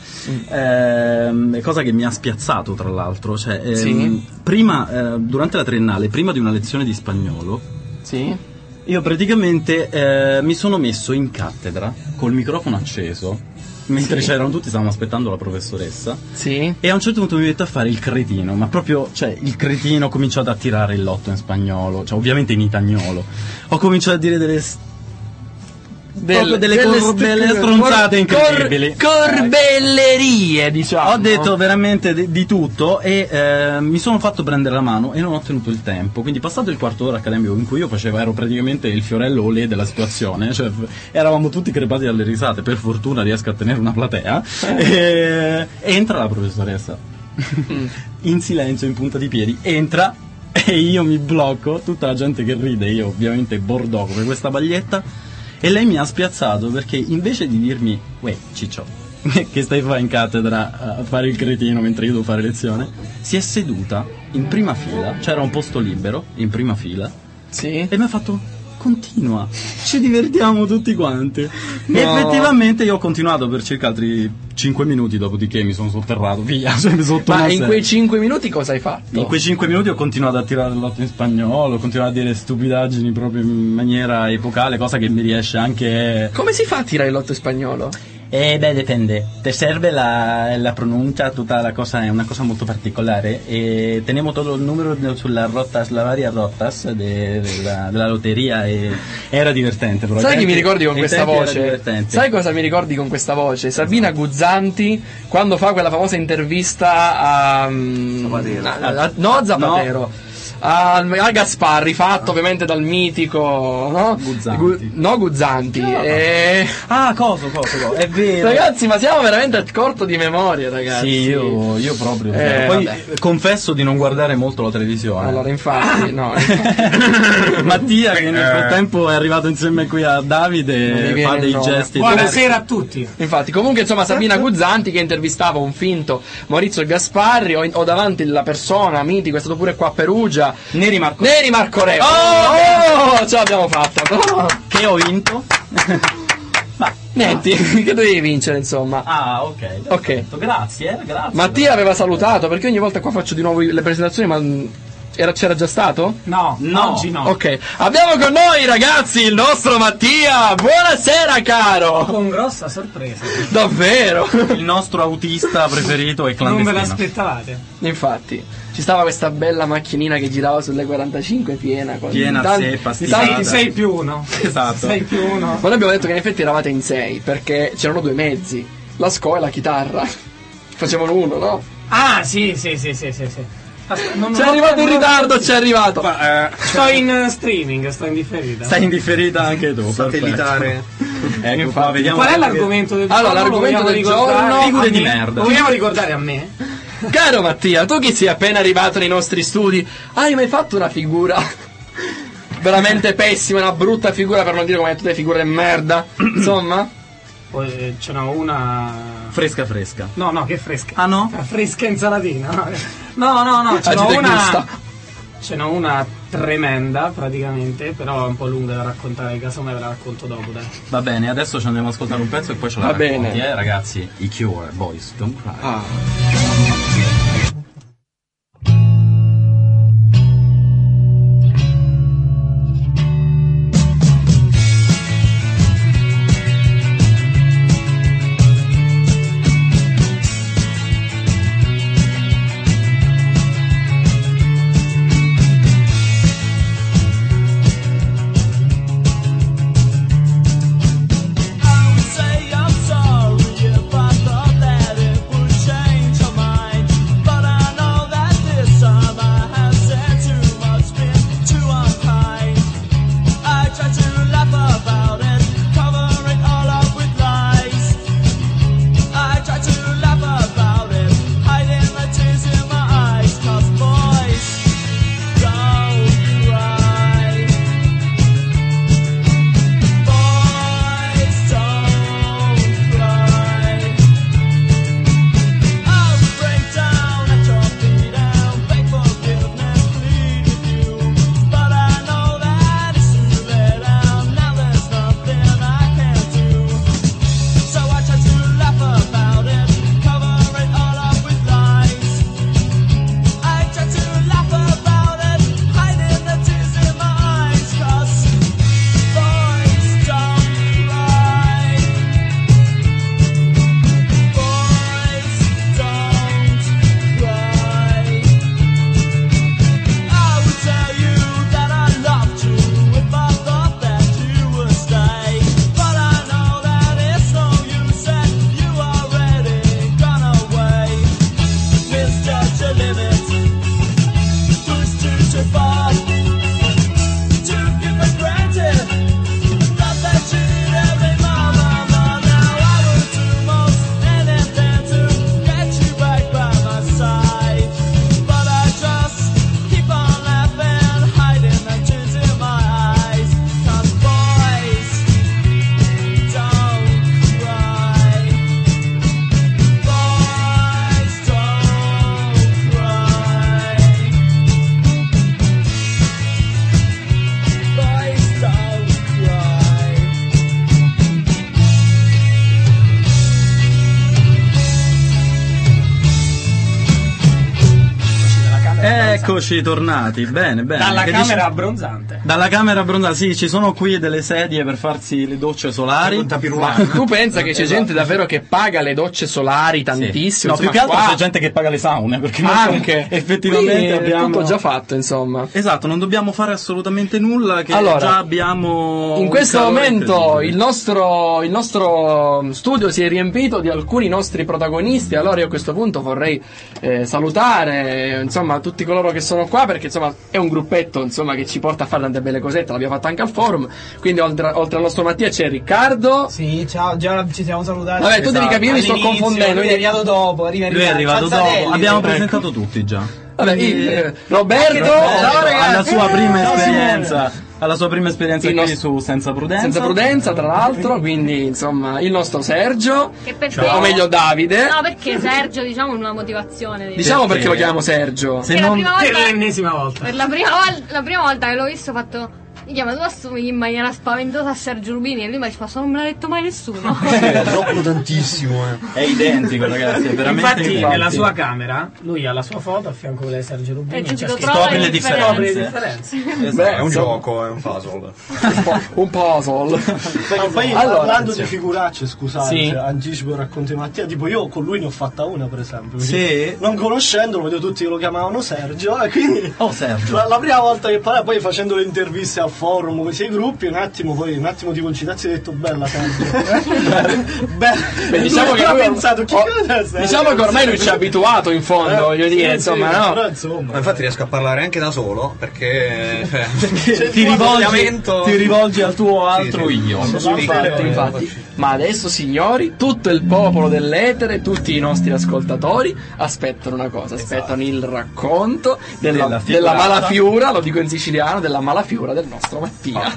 cosa che mi ha spiazzato, tra l'altro, cioè prima durante la triennale, prima di una lezione di spagnolo, io praticamente mi sono messo in cattedra col microfono acceso mentre c'erano tutti, stavamo aspettando la professoressa, e a un certo punto mi metto a fare il cretino, ma proprio, cioè il cretino, ho cominciato a tirare il lotto in spagnolo, cioè ovviamente in itagnolo, ho cominciato a dire delle proprio delle stronzate incredibili. Corbellerie, diciamo. Ho detto veramente di tutto e mi sono fatto prendere la mano e non ho tenuto il tempo. Quindi passato il quarto d'ora accademico in cui ero praticamente il fiorello olè della situazione, cioè eravamo tutti crepati dalle risate, per fortuna riesco a tenere una platea, e entra la professoressa in silenzio, in punta di piedi, entra e io mi blocco, tutta la gente che ride, io ovviamente bordo come questa baglietta, e lei mi ha spiazzato perché invece di dirmi uè ciccio, che stai a fare in cattedra a fare il cretino mentre io devo fare lezione, si è seduta in prima fila, c'era un posto libero in prima fila, sì, e mi ha fatto continua, ci divertiamo tutti quanti. No. E effettivamente io ho continuato per circa altri 5 minuti, dopodiché mi sono sotterrato via, cioè mi Ma in quei 5 minuti cosa hai fatto? In quei 5 minuti ho continuato a tirare l'otto in spagnolo, ho continuato a dire stupidaggini proprio in maniera epocale, cosa che mi riesce anche. Come si fa a tirare l'otto in spagnolo? Beh, depende. Te serve la pronuncia, tutta la cosa è una cosa molto particolare. E tenemos todo el número sulla rotas, la varia rotas della lotteria, e era divertente. Però Sai chi mi ricordi con questa voce? Sai cosa mi ricordi con questa voce? Sabina Guzzanti, quando fa quella famosa intervista a Zapatero. A Gasparri, fatto ovviamente dal mitico, no? Guzzanti. Cosa? È vero. Ragazzi, ma siamo veramente a corto di memoria, ragazzi. Sì, io proprio. Poi confesso di non guardare molto la televisione. Allora, infatti, no. Mattia, che nel frattempo è arrivato insieme qui a Davide, fa dei gesti. Buonasera a tutti. Infatti, comunque, insomma, Sabina Guzzanti che intervistava un finto Maurizio Gasparri, ho davanti la persona mitico, è stato pure qua a Perugia. Neri Marco Re. Oh, ce l'abbiamo fatta. Che ho vinto? Niente, che dovevi vincere, insomma. Ah, ok. Grazie. Mattia aveva salutato, perché ogni volta qua faccio di nuovo le presentazioni, ma c'era già stato? No, oggi no. Ok, abbiamo con noi, ragazzi, il nostro Mattia. Buonasera, caro. Con grossa sorpresa. Davvero? Il nostro autista preferito è clandestino. Non ve l'aspettavate. Infatti, ci stava questa bella macchinina che girava sulle 45 piena zeppa, sei più uno. Esatto. 6 più 1. Ma noi abbiamo detto che in effetti eravate in 6, perché c'erano 2 mezzi, la SCO e la chitarra. Facevano uno, no? Ah, sì. C'è arrivato in ritardo, c'è arrivato. Sto in streaming, sto in differita. Stai in differita anche tu. Satellitare. Ecco qua, vediamo. Qual è l'argomento del giorno? Allora, l'argomento del giorno, figure di merda. Lo vogliamo ricordare a me? Caro Mattia, tu che sei appena arrivato nei nostri studi, hai mai fatto una figura veramente pessima, una brutta figura, per non dire come tutte le figure di merda? Insomma? Poi ce n'ho una fresca. No, che fresca. Ah no? Fresca insalatina. No, ce n'ho una tremenda praticamente, però è un po' lunga da raccontare, casomai ve la racconto dopo, dai. Va bene, adesso ci andiamo ad ascoltare un pezzo e poi ce la racconti, ragazzi. I Cure, Boys Don't Cry. Say I'm sorry if I thought that it would change your mind. Eccoci tornati, bene. Dalla Che camera abbronzante. Dalla camera abbronzante, sì, ci sono qui delle sedie per farsi le docce solari. Ma tu pensa che c'è gente davvero che paga le docce solari tantissimo? No, più che altro c'è gente che paga le saune, perché anche effettivamente abbiamo tutto già fatto, insomma. Esatto, non dobbiamo fare assolutamente nulla, che allora, già abbiamo in questo momento il nostro studio si è riempito di alcuni nostri protagonisti. Allora io a questo punto vorrei salutare insomma tutti coloro che sono qua, perché insomma è un gruppetto insomma che ci porta a fare tante belle cosette, l'abbiamo fatto anche al forum. Quindi oltre al nostro Mattia c'è Riccardo. Sì, ciao, già ci siamo salutati. Vabbè, tu devi capire, mi sto confondendo. Lui è arrivato dopo, lui è arrivato dopo, abbiamo presentato tutti già. Vabbè, Roberto, ciao ragazzi, alla sua prima esperienza. Alla sua prima esperienza qui su Senza Prudenza. Senza Prudenza, tra l'altro, quindi insomma il nostro Sergio, o meglio Davide. No, perché Sergio, diciamo, una motivazione. Diciamo perché lo chiamiamo Sergio. Per l'ennesima volta. Per la prima volta che l'ho visto ho fatto... Ma tu assomigli in maniera spaventosa a Sergio Rubini, e lui mi ha risposto: non me l'ha detto mai nessuno. È troppo tantissimo, È identico, ragazzi, è veramente infatti nella sua camera lui ha la sua foto a fianco di Sergio Rubini e c'è scopre le differenze. Beh, è un gioco, è un puzzle. Un puzzle. Poi parlando di figuracce, scusate, sì. Anticipo il racconto di Mattia, tipo io con lui ne ho fatta una, per esempio. Sì. Non conoscendolo, vedevo tutti che lo chiamavano Sergio, e quindi Sergio. La prima volta che parlavo, poi facendo le interviste al forum, questi ai gruppi, un attimo di concitazione, ho detto bella Sergio. Beh, diciamo che lui pensato diciamo che ormai lui ci ha abituato in fondo, voglio dire, insomma, no? Però, insomma. Ma infatti riesco a parlare anche da solo, perché ti rivolgi al tuo altro io. Infatti. Ma adesso, signori, tutto il popolo dell'etere, tutti i nostri ascoltatori aspettano una cosa, aspettano il racconto della malafiura, lo dico in siciliano, della malafiura del nostro Mattia.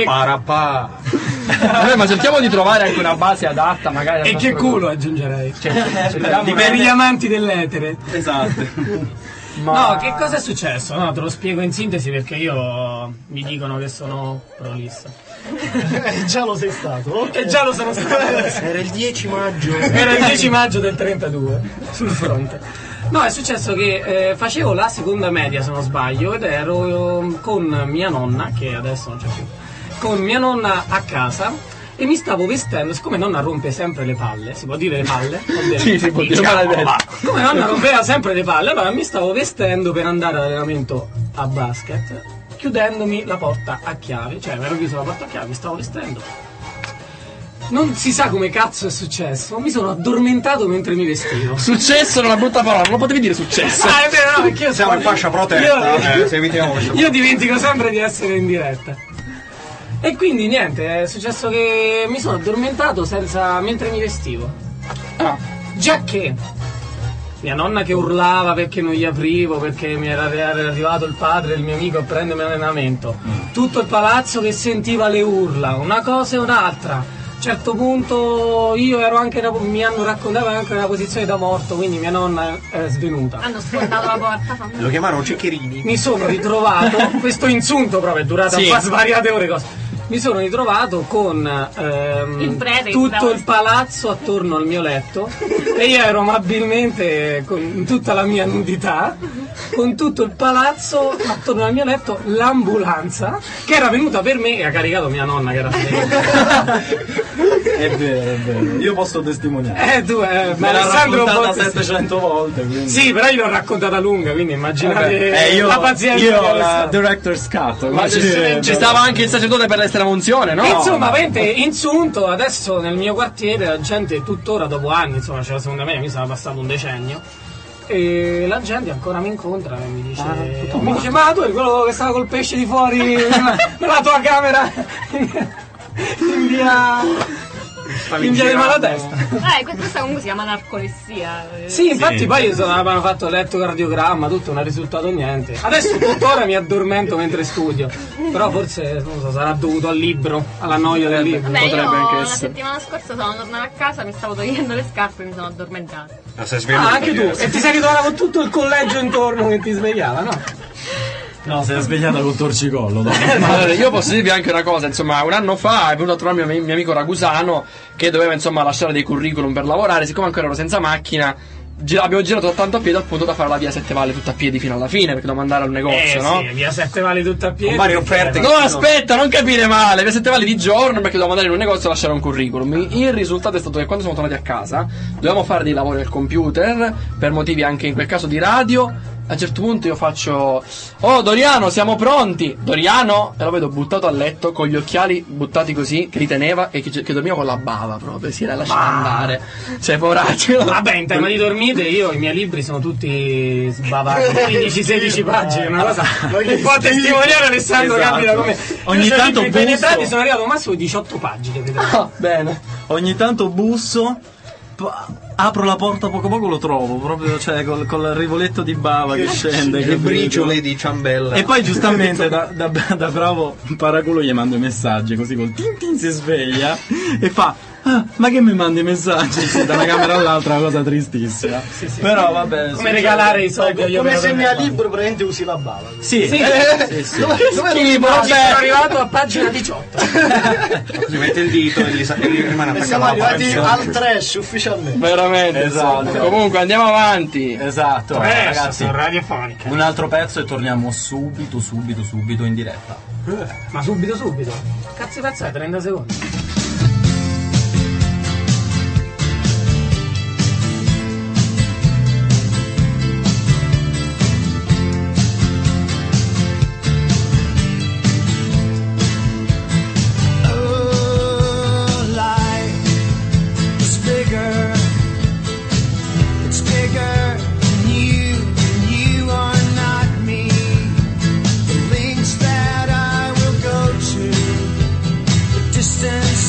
Vabbè, ma cerchiamo di trovare anche una base adatta, magari. E che culo aggiungerei. Per gli amanti dell'etere. Esatto. No, che cosa è successo? No, te lo spiego in sintesi, perché mi dicono che sono prolisso. Già lo sei stato? E già lo sono stato. Era il 10 maggio. Era il 10 maggio del 32 sul fronte. No, è successo che facevo la seconda media, se non sbaglio, ed ero con mia nonna, che adesso non c'è più, con mia nonna a casa, e mi stavo vestendo. Siccome nonna rompe sempre le palle, si può dire le palle? Sì, si può dire maledetto. Come nonna rompeva sempre le palle, allora mi stavo vestendo per andare all'allenamento a basket, chiudendomi la porta a chiave, cioè mi ero chiuso la porta a chiave, mi stavo vestendo. Non si sa come cazzo è successo, mi sono addormentato mentre mi vestivo. Successo è una brutta parola, non lo potevi dire successo. Ah, è vero, no, perché io siamo in fascia protetta, se evitiamo questo. Io dimentico sempre di essere in diretta. E quindi niente, è successo che mi sono addormentato mentre mi vestivo. Già che mia nonna che urlava perché non gli aprivo, perché mi era arrivato il padre del mio amico a prendermi l'allenamento. Tutto il palazzo che sentiva le urla, una cosa e un'altra. A un certo punto io ero anche mi hanno raccontato anche una posizione da morto, quindi mia nonna è svenuta. Hanno sfondato la porta. Lo chiamarono Ceccherini. Mi sono ritrovato, questo insulto proprio è durato svariate ore cose. Mi sono ritrovato con tutto il palazzo attorno al mio letto, e io ero amabilmente con tutta la mia nudità, con tutto il palazzo attorno al mio letto, l'ambulanza che era venuta per me e ha caricato mia nonna che era È vero. Io posso testimoniare. Ma l'ha Alessandro raccontata 700 volte. Quindi. Sì, però io l'ho raccontata lunga, quindi immaginate la pazienza. Io ho la director's cut. Ma ci stava anche il sacerdote per l'estremaunzione, no? Insomma, avente insunto, adesso nel mio quartiere la gente tuttora dopo anni, insomma, c'è la seconda media, mi sarà passato un decennio. E la gente ancora mi incontra e mi dice ma tu eri quello che stava col pesce di fuori nella tua camera in via di Malatesta. Questa comunque si chiama narcolessia. Sì, infatti poi avevano fatto l'elettrocardiogramma, tutto, non è risultato niente. Adesso tuttora mi addormento mentre studio, però forse non so, sarà dovuto al libro, alla noia del libro. Vabbè, potrebbe io anche la essere. settimana scorsa sono tornata a casa, mi stavo togliendo le scarpe e mi sono addormentata. Anche tu, e ti sei ritrovata con tutto il collegio intorno che ti svegliava, no? No, sei svegliata col torcicollo. Allora, io posso dirvi anche una cosa, insomma, un anno fa è venuto a trovarmi mio amico ragusano che doveva insomma lasciare dei curriculum per lavorare, siccome ancora ero senza macchina. abbiamo girato tanto a piedi al punto da fare la via Sette Valli tutta a piedi fino alla fine, perché dobbiamo andare al negozio, no? Sì, via Sette Valli tutta a piedi. Con varie offerte. No, aspetta, non capire male. Via Sette Valli di giorno perché dovevamo andare in un negozio a lasciare un curriculum. Il risultato è stato che quando siamo tornati a casa dovevamo fare dei lavori al computer per motivi anche in quel caso di radio. A un certo punto io faccio: oh Doriano, siamo pronti. Doriano, e lo vedo buttato a letto con gli occhiali buttati così, che li teneva e che dormiva con la bava proprio, si era lasciato andare. Cioè, poraccio. Vabbè, in tema di dormite io i miei libri sono tutti sbavati, 15-16 pagine, una cosa che può testimoniare Alessandro. Esatto. Capita come Ogni tanto i penetrati busso. sono arrivato al massimo 18 pagine. Bene. Ogni tanto busso, apro la porta poco poco lo trovo, proprio, cioè col rivoletto di bava che scende. Le briciole di ciambella. E poi giustamente da bravo paraculo gli mando i messaggi, così col tin tin si sveglia e fa: ah, ma che mi mandi i messaggi? Sì, da una camera all'altra, una cosa tristissima. Sì. Però vabbè. Come regalare i soldi agli Come se mi ha libro praticamente usi la bava. Sì. Sì. Dove Oggi sono arrivato a pagina 18. Si mette il dito e gli rimane e siamo attaccato. arrivati al trash ufficialmente. Veramente. Esatto. Comunque andiamo avanti. Esatto, ragazzi. Radiofonica. Un altro pezzo e torniamo subito in diretta. Ma subito. Cazzo è 30 secondi. Distance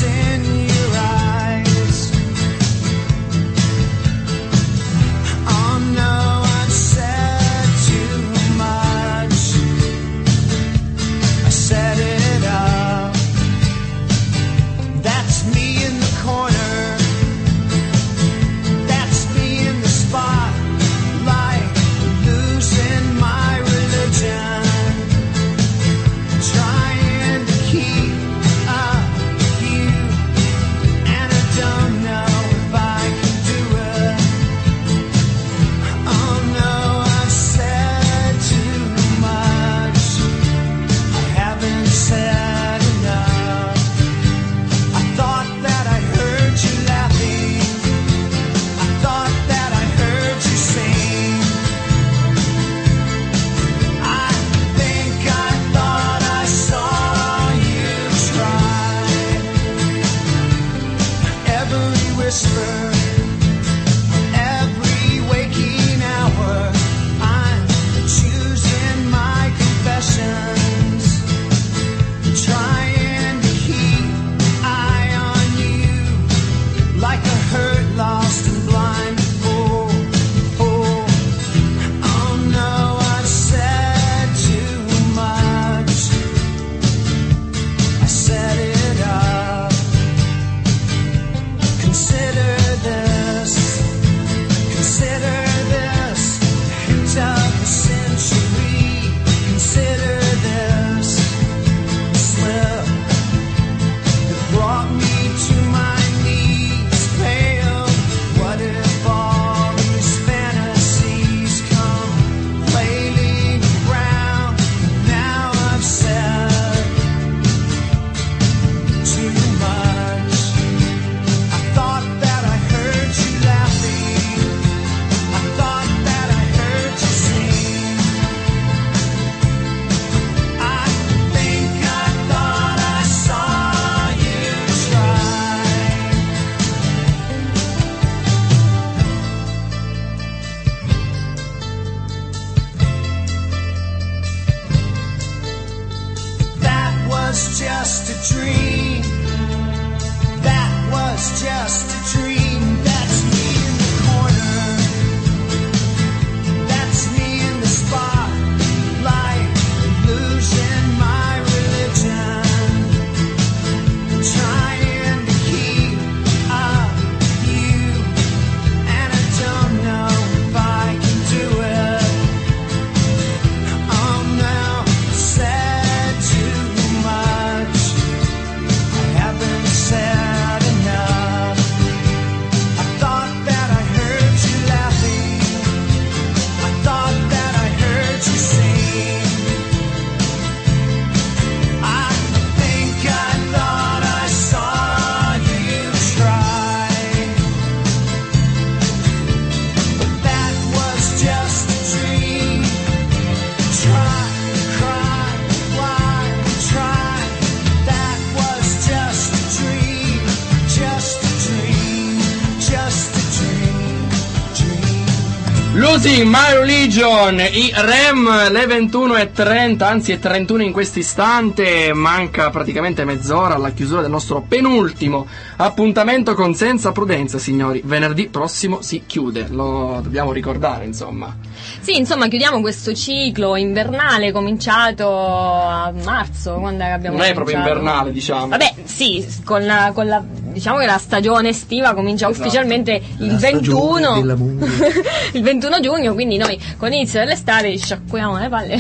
Losing My Religion, i Rem, le 21:30, anzi è 31 in questo istante, manca praticamente mezz'ora alla chiusura del nostro penultimo appuntamento con Senza Prudenza, signori. Venerdì prossimo si chiude, lo dobbiamo ricordare, insomma. Sì, insomma, chiudiamo questo ciclo invernale cominciato a marzo, quando abbiamo Non è proprio cominciato? invernale, diciamo. Vabbè, sì, con la diciamo che la stagione estiva comincia ufficialmente il 21 il 21 giugno, quindi noi con l'inizio dell'estate ci sciacquiamo le palle.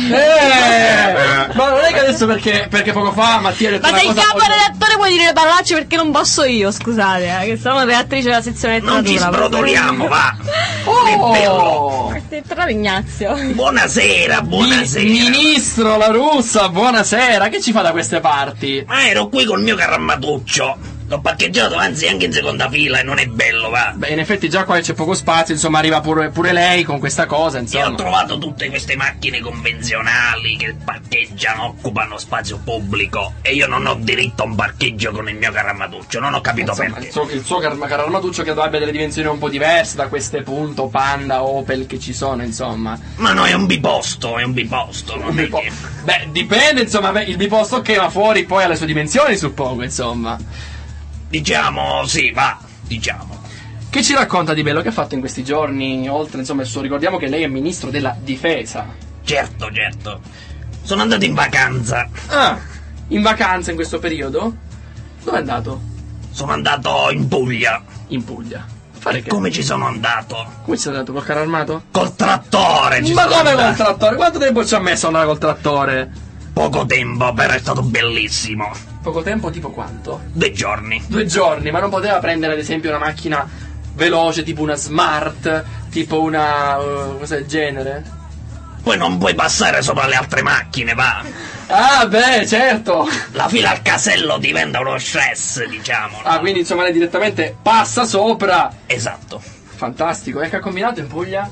Ma non è che adesso perché poco fa Mattia ha detto Ma una sei cosa capo redattore, puoi dire le parolacce perché non posso io, scusate, che sono redattrice della sezione letteratura. Non ci sbrodoliamo, va! Oh, entrato Ignazio. Buonasera, buonasera. Ministro La Russa, buonasera, che ci fa da queste parti? Ma ero qui col mio carrammatuccio. L'ho parcheggiato, anzi anche in seconda fila, e non è bello, va. Beh, in effetti già qua c'è poco spazio, insomma arriva pure lei con questa cosa, insomma. Io ho trovato tutte queste macchine convenzionali che parcheggiano, occupano spazio pubblico, e io non ho diritto a un parcheggio con il mio carrammatuccio, non ho capito Insomma, perché. il suo carrammatuccio credo abbia delle dimensioni un po' diverse da queste Punto, Panda, Opel che ci sono, insomma. Ma no, è un biposto, non è che... Beh, dipende, insomma, il biposto ok, ma fuori poi ha le sue dimensioni, suppongo, insomma. Diciamo, sì, va, diciamo. Che ci racconta di bello che ha fatto in questi giorni, oltre, insomma, il suo... Ricordiamo che lei è ministro della difesa. Certo. Sono andato in vacanza. Ah, in vacanza in questo periodo? Dove è andato? Sono andato in Puglia. In Puglia? Fare che? Come ci sono andato? Come ci sei andato? Col carro armato? Col trattore! Ma come col trattore? Quanto tempo ci ha messo ad andare col trattore? Poco tempo, però è stato bellissimo. Poco tempo tipo quanto? 2 giorni. 2 giorni, ma non poteva prendere ad esempio una macchina veloce, tipo una Smart, tipo una... cosa del genere? Poi non puoi passare sopra le altre macchine, va. Ah, beh, certo. La fila al casello diventa uno stress, diciamo. No? Ah, quindi insomma lei direttamente passa sopra. Esatto. Fantastico. E che ha combinato in Puglia?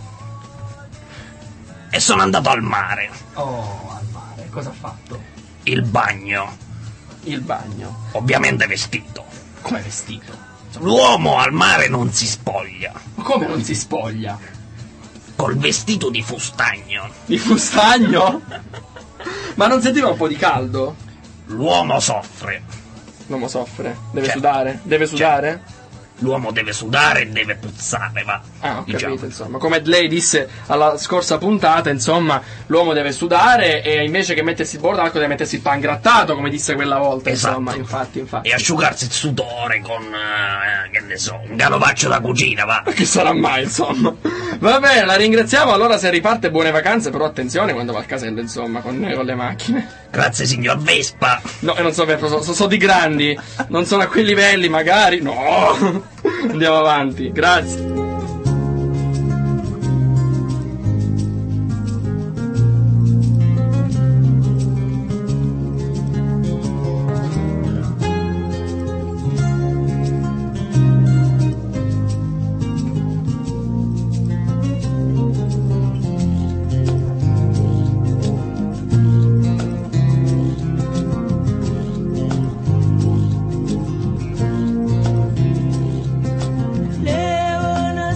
E sono andato al mare. Oh, al mare. Cosa ha fatto? Il bagno. Il bagno. Ovviamente vestito. Come vestito? L'uomo al mare non si spoglia. Ma come non si spoglia? Col vestito di fustagno. Di fustagno? Ma non sentiva un po' di caldo? L'uomo soffre. L'uomo soffre? Deve sudare? Deve sudare? L'uomo deve sudare e deve puzzare, va. Ah, ho capito, insomma. Come lei disse alla scorsa puntata, insomma, l'uomo deve sudare e invece che mettersi il bordacco deve mettersi il pangrattato, come disse quella volta, esatto. Insomma, infatti. E asciugarsi il sudore con, che ne so, un canovaccio da cucina, va. Che sarà mai, insomma. Va bene, la ringraziamo, allora se riparte buone vacanze, però attenzione quando va al casello, insomma, con le macchine. Grazie, signor Vespa. No, non so, so di grandi, non sono a quei livelli, magari, no. Andiamo avanti, grazie. Leo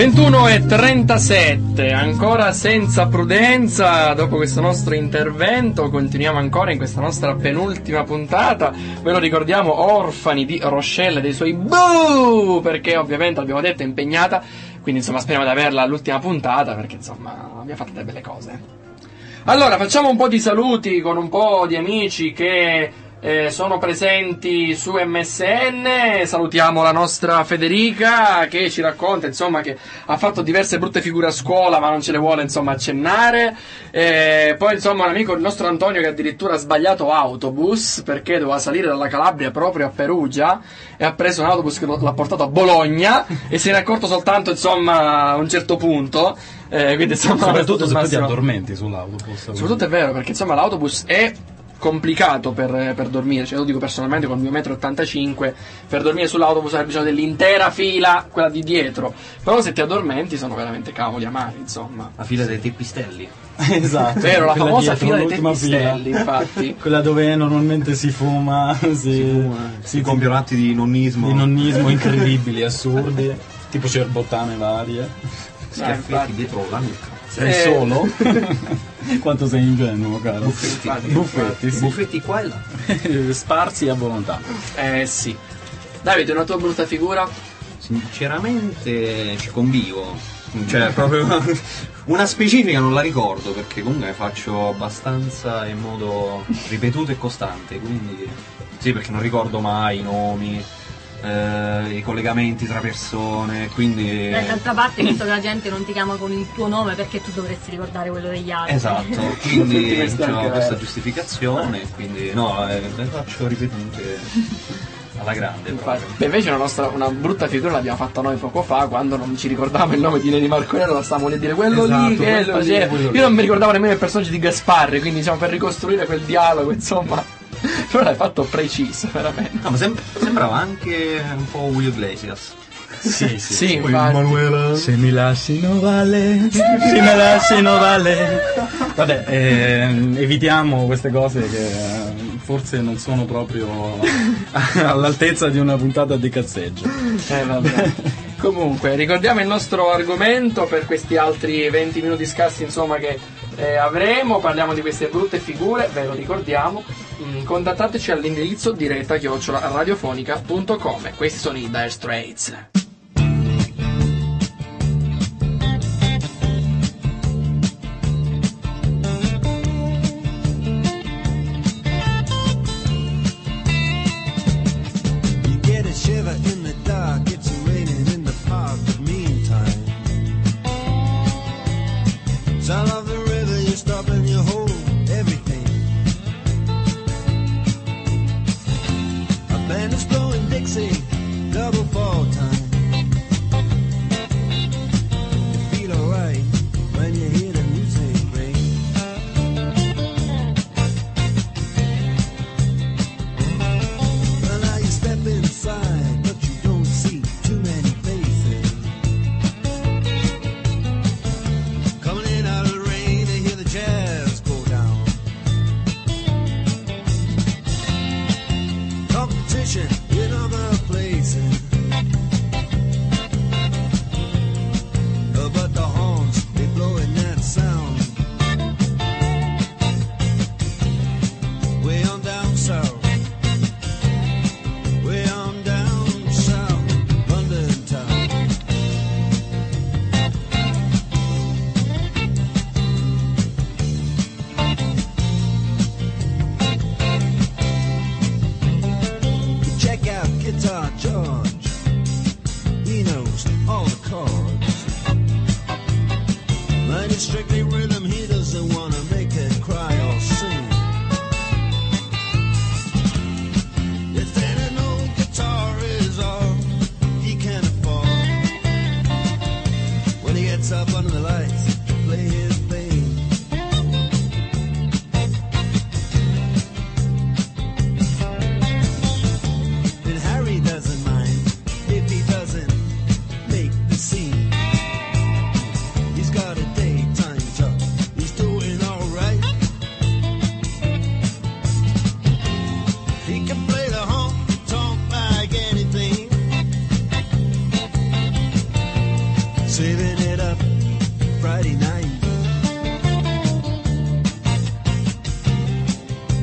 21:37, ancora senza prudenza. Dopo questo nostro intervento continuiamo ancora in questa nostra penultima puntata. Ve lo ricordiamo, orfani di Rochelle e dei suoi boo, perché ovviamente abbiamo detto è impegnata, quindi insomma speriamo di averla all'ultima puntata, perché insomma abbiamo fatto delle belle cose. Allora facciamo un po' di saluti con un po' di amici che sono presenti su MSN. Salutiamo la nostra Federica che ci racconta insomma che ha fatto diverse brutte figure a scuola, ma non ce le vuole insomma accennare. Poi insomma un amico, il nostro Antonio, che addirittura ha sbagliato autobus perché doveva salire dalla Calabria proprio a Perugia e ha preso un autobus che l'ha portato a Bologna e se ne è accorto soltanto insomma a un certo punto. Quindi insomma, soprattutto se ti addormenti sull'autobus. Soprattutto è vero, perché insomma l'autobus è complicato per dormire, cioè lo dico personalmente con il mio 1,85 m, per dormire sull'autobus hai bisogno dell'intera fila, quella di dietro, però se ti addormenti sono veramente cavoli amari, insomma. La fila dei teppistelli. Esatto, vero, la famosa dietro, fila dei l'ultima teppistelli, fila. infatti. Quella dove normalmente si fuma, si compiono atti di nonnismo. Di nonnismo incredibili, assurdi, tipo cerbottane varie. Schiaffetti dietro la nuca. Sei solo? Quanto sei ingenuo, caro. Buffetti, sì. Buffetti qua e là. Sparsi a volontà. Sì. Davide, una tua brutta figura? Sinceramente ci convivo. Cioè, proprio una specifica non la ricordo, perché comunque faccio abbastanza in modo ripetuto e costante, quindi sì, perché non ricordo mai i nomi, i collegamenti tra persone, quindi d'altra parte, visto che la gente non ti chiama con il tuo nome, perché tu dovresti ricordare quello degli altri. esatto, quindi ho questa giustificazione, quindi no, le faccio ripetute alla grande. Beh, invece una brutta figura l'abbiamo fatta noi poco fa, quando non ci ricordavamo il nome di Neri Marcorello, la stavamo lì a dire quello lì che lo c'è. Io non mi ricordavo nemmeno il personaggio di Gasparri, quindi diciamo per ricostruire quel dialogo, insomma. Però l'hai fatto preciso, veramente. No, ma sembrava anche un po' Julio Iglesias. Sì, Manuela. Se mi lasci non vale, se mi lasci non vale. Vabbè, evitiamo queste cose che forse non sono proprio all'altezza di una puntata di cazzeggio. Vabbè. Comunque, ricordiamo il nostro argomento per questi altri 20 minuti scarsi, insomma, che avremo. Parliamo di queste brutte figure, ve lo ricordiamo. Contattateci all'indirizzo diretta@radiofonica.com. Questi sono i Dire Straits. Sound of the river, you stop and you hold everything. A band is blowing Dixie, double fall time.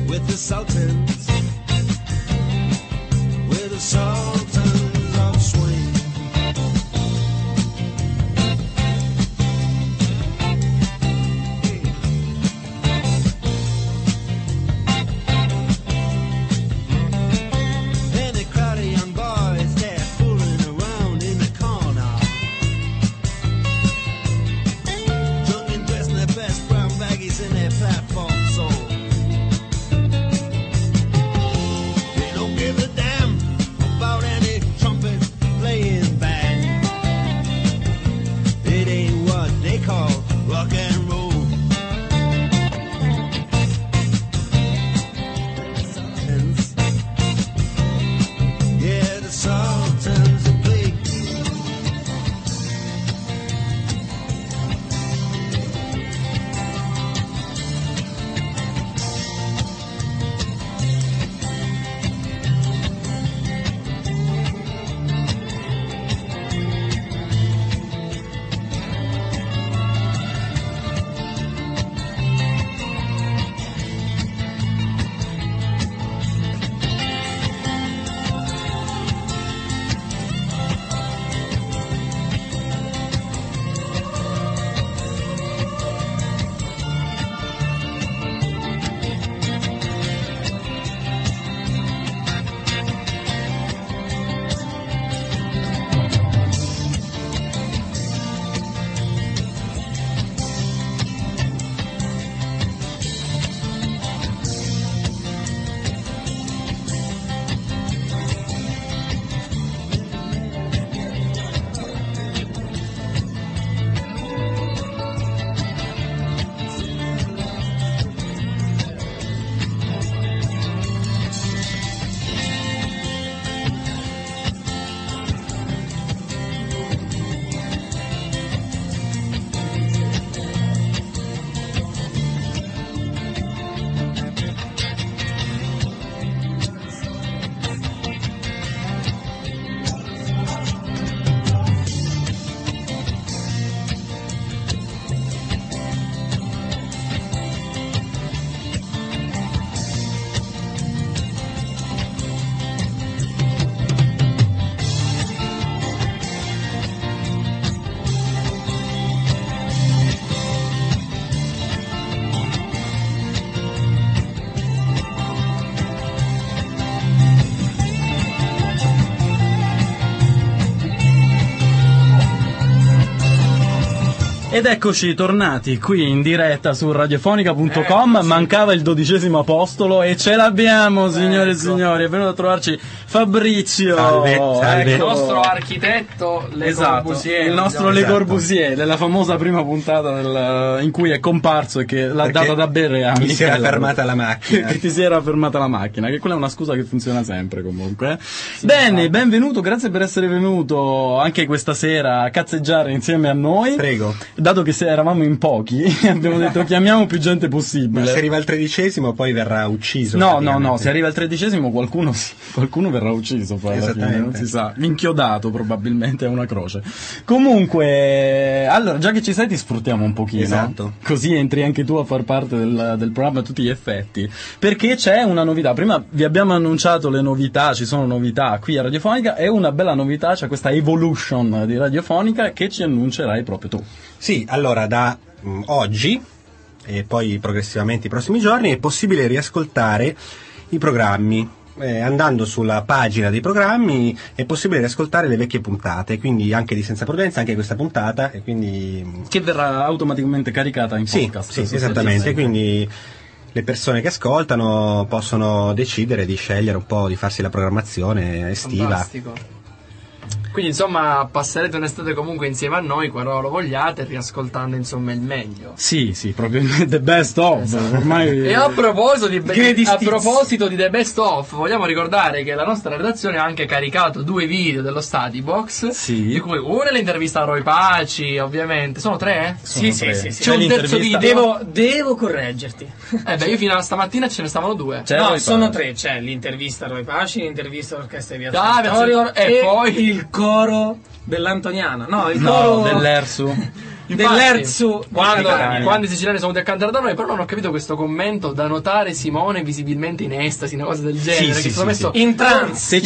with the Sultans, with the Sultans of Swing. And a crowd of young boys, they're fooling around in the corner, drunk and dressed in their best brown baggies in their platform soul. They don't give a damn about any trumpet playing band. It ain't what they call rock and roll. Sultans, yeah, the Sultans of Glee. Ed eccoci tornati qui in diretta su radiofonica.com. Mancava il 12° apostolo e ce l'abbiamo, signore e signori. È venuto a trovarci Fabrizio. Salve. Ecco. Il nostro architetto Le Corbusier. Il nostro Le Corbusier della famosa prima puntata in cui è comparso e che l'ha data da bere a mi si era fermata la macchina. Che ti si era fermata la macchina, che quella è una scusa che funziona sempre comunque. Sì, bene, benvenuto, grazie per essere venuto anche questa sera a cazzeggiare insieme a noi. Prego. Dato che eravamo in pochi, abbiamo detto chiamiamo più gente possibile. Ma se arriva al 13° poi verrà ucciso. No, se arriva al 13° qualcuno verrà ucciso poi alla fine, non si sa, inchiodato probabilmente a una croce. Comunque, allora, già che ci sei ti sfruttiamo un pochino. Esatto. Così entri anche tu a far parte del programma a tutti gli effetti. Perché c'è una novità, prima vi abbiamo annunciato le novità, ci sono novità qui a Radiofonica e una bella novità, c'è questa evolution di Radiofonica che ci annuncerai proprio tu. Sì, allora da oggi e poi progressivamente i prossimi giorni è possibile riascoltare i programmi. Andando sulla pagina dei programmi è possibile riascoltare le vecchie puntate, quindi anche di Senza Prudenza, anche questa puntata, e quindi che verrà automaticamente caricata in podcast. Sì, esattamente, quindi le persone che ascoltano possono decidere di scegliere un po', di farsi la programmazione estiva. Fantastico. Quindi insomma passerete un'estate comunque insieme a noi quando lo vogliate, riascoltando insomma il meglio. Sì, proprio the best of. Esatto. Ormai. E a proposito di The Best Of, vogliamo ricordare che la nostra redazione ha anche caricato 2 video dello Study Box, sì, di cui uno è l'intervista a Roy Paci, ovviamente. Sono 3? Sì. C'è un terzo video. Devo correggerti. Io fino a stamattina ce ne stavano 2. No, sono 3. C'è l'intervista a Roy Paci, l'intervista all'orchestra di Via e poi il coro dell'Antoniana. No, il coro dell'Ersu. dell'Erzu quando i siciliani sono venuti a cantare da noi, però non ho capito questo commento da notare Simone visibilmente in estasi, una cosa del genere, Sì, che sì, sono sì, messo in trance. Se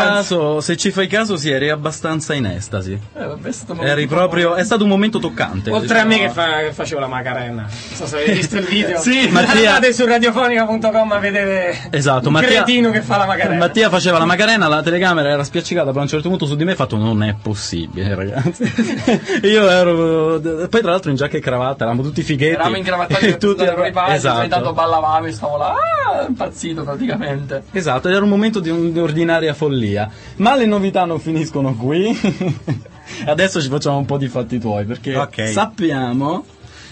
ci fai caso, si eri abbastanza in estasi. Vabbè, è stato Eri proprio, è stato un momento toccante. Oltre a me diciamo. che facevo la Macarena. Non so se avete visto il video. Sì, Mattia- Andate su radiofonica.com a vedere Esatto, un cretino che fa la Macarena. Mattia faceva la Macarena, la telecamera era spiaccicata, poi a un certo punto su di me ha fatto non è possibile, ragazzi. Io ero poi tra l'altro in giacca e cravatta, eravamo tutti fighetti. Eravamo incravattati e tutti con i pali, esatto. ogni tanto ballavamo e stavo là, impazzito praticamente. Esatto, era un momento di un'ordinaria follia. Ma le novità non finiscono qui. Adesso ci facciamo un po' di fatti tuoi, perché sappiamo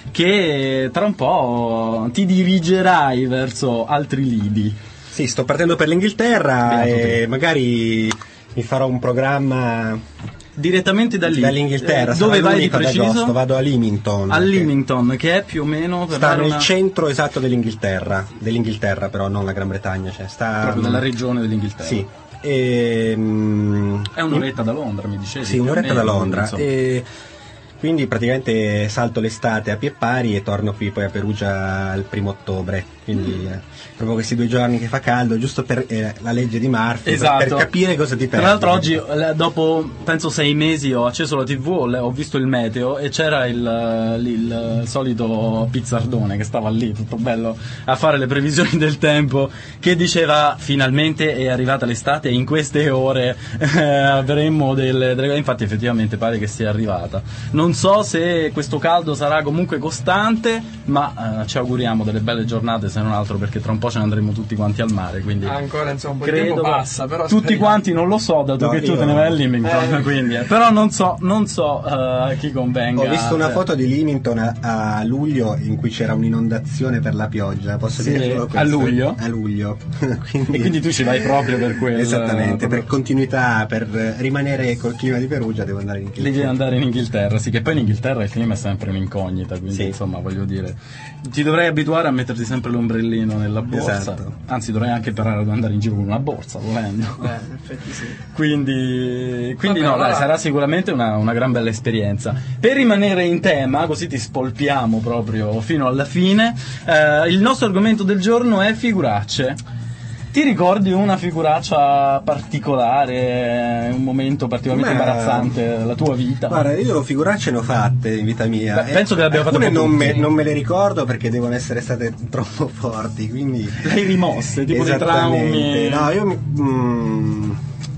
che tra un po' ti dirigerai verso altri lidi. Sì, sto partendo per l'Inghilterra e magari mi farò un programma direttamente da lì. Dall'Inghilterra. Dove sarà vai di l'unico ad preciso? agosto, vado a Leamington. A Leamington, che è più o meno per Sta dare nel una... centro esatto dell'Inghilterra però, non la Gran Bretagna, cioè sta proprio nella regione dell'Inghilterra. Sì. È un'oretta da Londra, mi dicevi? Sì, un'oretta da Londra. Insomma. E quindi praticamente salto l'estate a piè pari e torno qui poi a Perugia il 1° ottobre. Quindi proprio questi 2 giorni che fa caldo, giusto per la legge di Murphy, Esatto. per capire cosa ti perdi. Tra l'altro oggi, dopo penso 6 mesi, ho acceso la TV, ho visto il meteo e c'era il solito pizzardone che stava lì, tutto bello, a fare le previsioni del tempo, che diceva finalmente è arrivata l'estate e in queste ore avremo delle... Infatti effettivamente pare che sia arrivata. Non so se questo caldo sarà comunque costante, ma ci auguriamo delle belle giornate, se non altro perché tra un po' ce ne andremo tutti quanti al mare, quindi Ancora insomma un po' di credo tempo passa, però tutti speriamo. quanti non lo so, dato che tu te ne vai a Leamington, quindi però non so a chi convenga. Ho visto una cioè. foto di Leamington a luglio in cui c'era un'inondazione per la pioggia, posso Sì, dire solo questo? a luglio? A luglio. E quindi tu ci vai proprio per quello. Esattamente, proprio. per continuità, per rimanere col clima di Perugia devo andare in Inghilterra. Devi andare in Inghilterra, sì, che poi in Inghilterra il clima è sempre un'incognita, quindi insomma voglio dire, ti dovrei abituare a metterti sempre l'ombrellino nella borsa, Esatto. anzi dovrei anche imparare ad andare in giro con una borsa volendo. In effetti sì. Quindi Vabbè, no, allora- dai, sarà sicuramente una gran bella esperienza. Per rimanere in tema, così ti spolpiamo proprio fino alla fine, il nostro argomento del giorno è figuracce. Ti ricordi una figuraccia particolare, un momento particolarmente imbarazzante della tua vita? Guarda, io figuracce ne ho fatte in vita mia. Beh, penso che le abbiamo Alcune fatte un po' tutti. non me le ricordo perché devono essere state troppo forti, quindi... Le hai rimosse, tipo dei traumi. No, io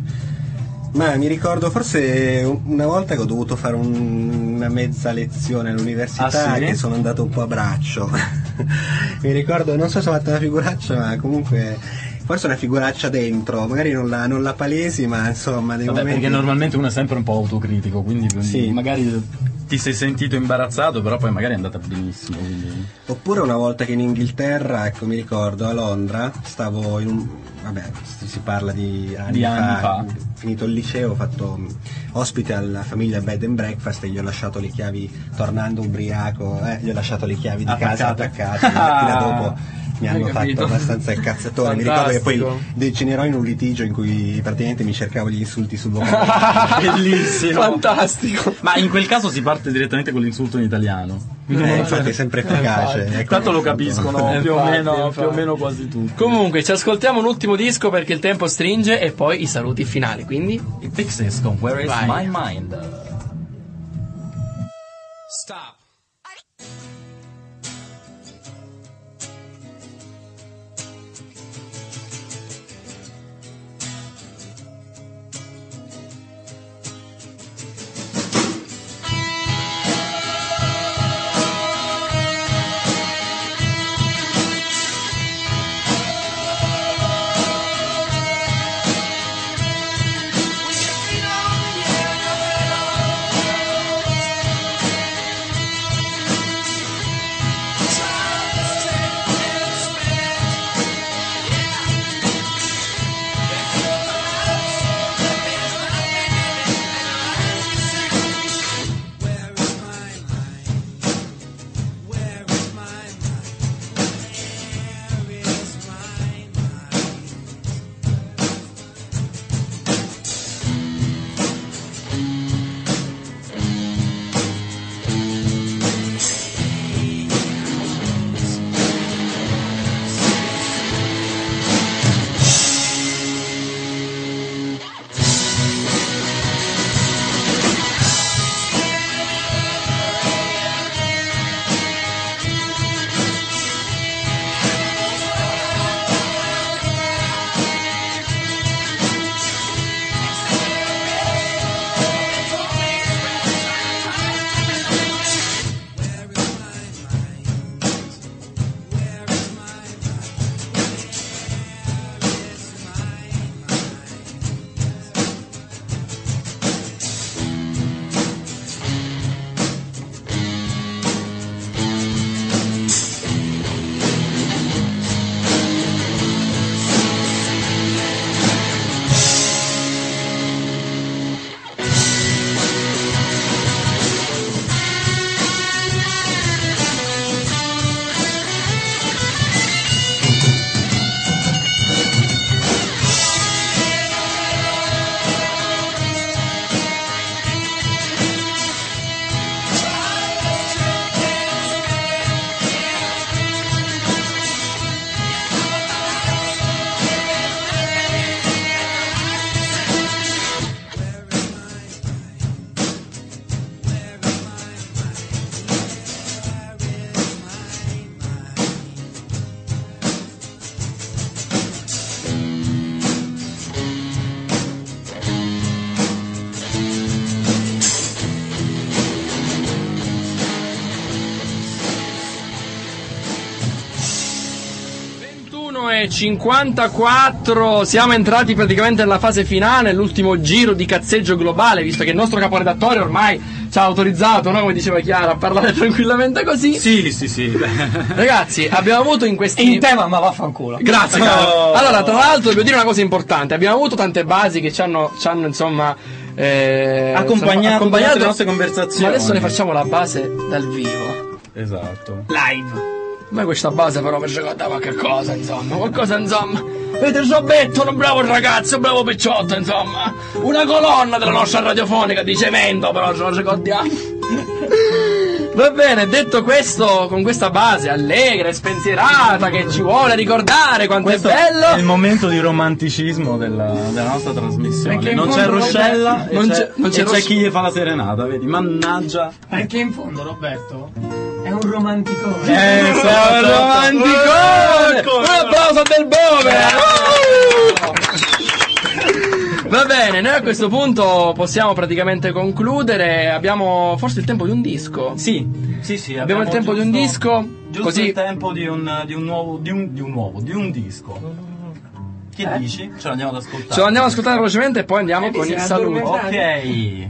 mi ricordo forse una volta che ho dovuto fare una mezza lezione all'università, Ah, sì? che sono andato un po' a braccio. Mi ricordo, non so se ho fatto una figuraccia, ma comunque forse una figuraccia dentro, magari non la palesi, ma insomma dei Vabbè, momenti... perché normalmente uno è sempre un po' autocritico, quindi Sì. magari ti sei sentito imbarazzato, però poi magari è andata benissimo. Quindi... Oppure una volta che in Inghilterra, ecco mi ricordo, a Londra, stavo in un... vabbè, si parla di anni fa, finito il liceo, ho fatto ospite alla famiglia Bed and Breakfast e gli ho lasciato le chiavi, tornando ubriaco, gli ho lasciato le chiavi di casa attaccate, la mattina dopo mi hanno fatto abbastanza il cazzatore. Mi ricordo che poi degenerò in un litigio in cui praticamente mi cercavo gli insulti sul vocabolario. Bellissimo, fantastico. Ma in quel caso si parte direttamente con l'insulto in italiano. Infatti è sempre efficace. Ecco, Tanto lo capiscono più o Infatti. meno quasi tutti. Comunque ci ascoltiamo un ultimo disco perché il tempo stringe e poi i saluti finali, quindi i Pixies con Where Is Vai. My Mind. Stop. With your feet on the 21:54, siamo entrati praticamente nella fase finale, l'ultimo giro di cazzeggio globale, visto che il nostro caporedattore ormai ci ha autorizzato, no? Come diceva Chiara, a parlare tranquillamente così. Sì. Ragazzi, abbiamo avuto in questi... In tema, ma vaffanculo. Grazie, caro. Allora, tra l'altro, devo dire una cosa importante. Abbiamo avuto tante basi che ci hanno insomma... accompagnato le nostre conversazioni. Ma adesso ne facciamo la base dal vivo. Esatto. Live. Ma questa base però mi ricorda qualche cosa, insomma. Vedete il Robetto, un bravo ragazzo, un bravo picciotto, insomma. Una colonna della nostra radiofonica di cemento, però ce lo ricordiamo. Va bene, detto questo, con questa base allegra e spensierata che ci vuole ricordare quanto questo è bello. È il momento di romanticismo della nostra trasmissione. Non c'è Rossella e c'è chi gli fa la serenata, vedi? Mannaggia. Perché in fondo, Roberto, è un romanticone. Sono un romanticone! Un applauso del Bove! Va bene, noi a questo punto possiamo praticamente concludere. Abbiamo forse il tempo di un disco. Sì. Abbiamo il tempo di un disco. Giusto Così. il tempo di un disco. Che dici? Ce l'andiamo ad ascoltare. Ce lo andiamo ad ascoltare velocemente e poi andiamo con il saluto. Ok.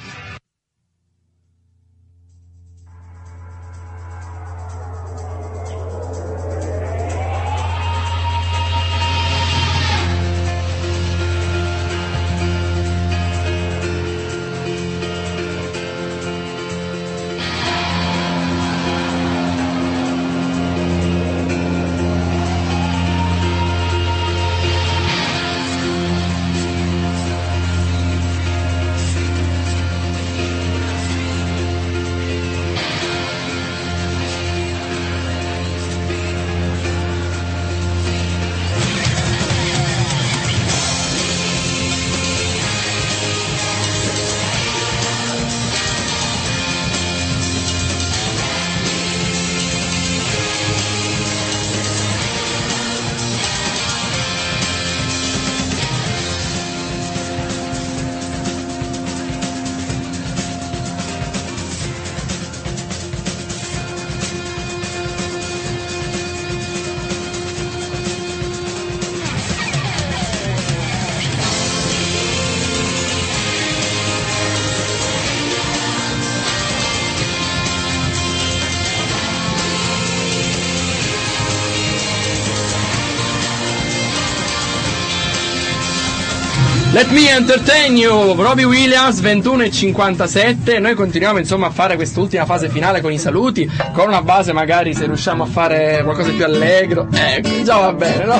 Let me entertain you, Robbie Williams, 21:57. Noi continuiamo insomma a fare quest'ultima fase finale con i saluti, con una base magari se riusciamo a fare qualcosa di più allegro. Ecco, già va bene, no?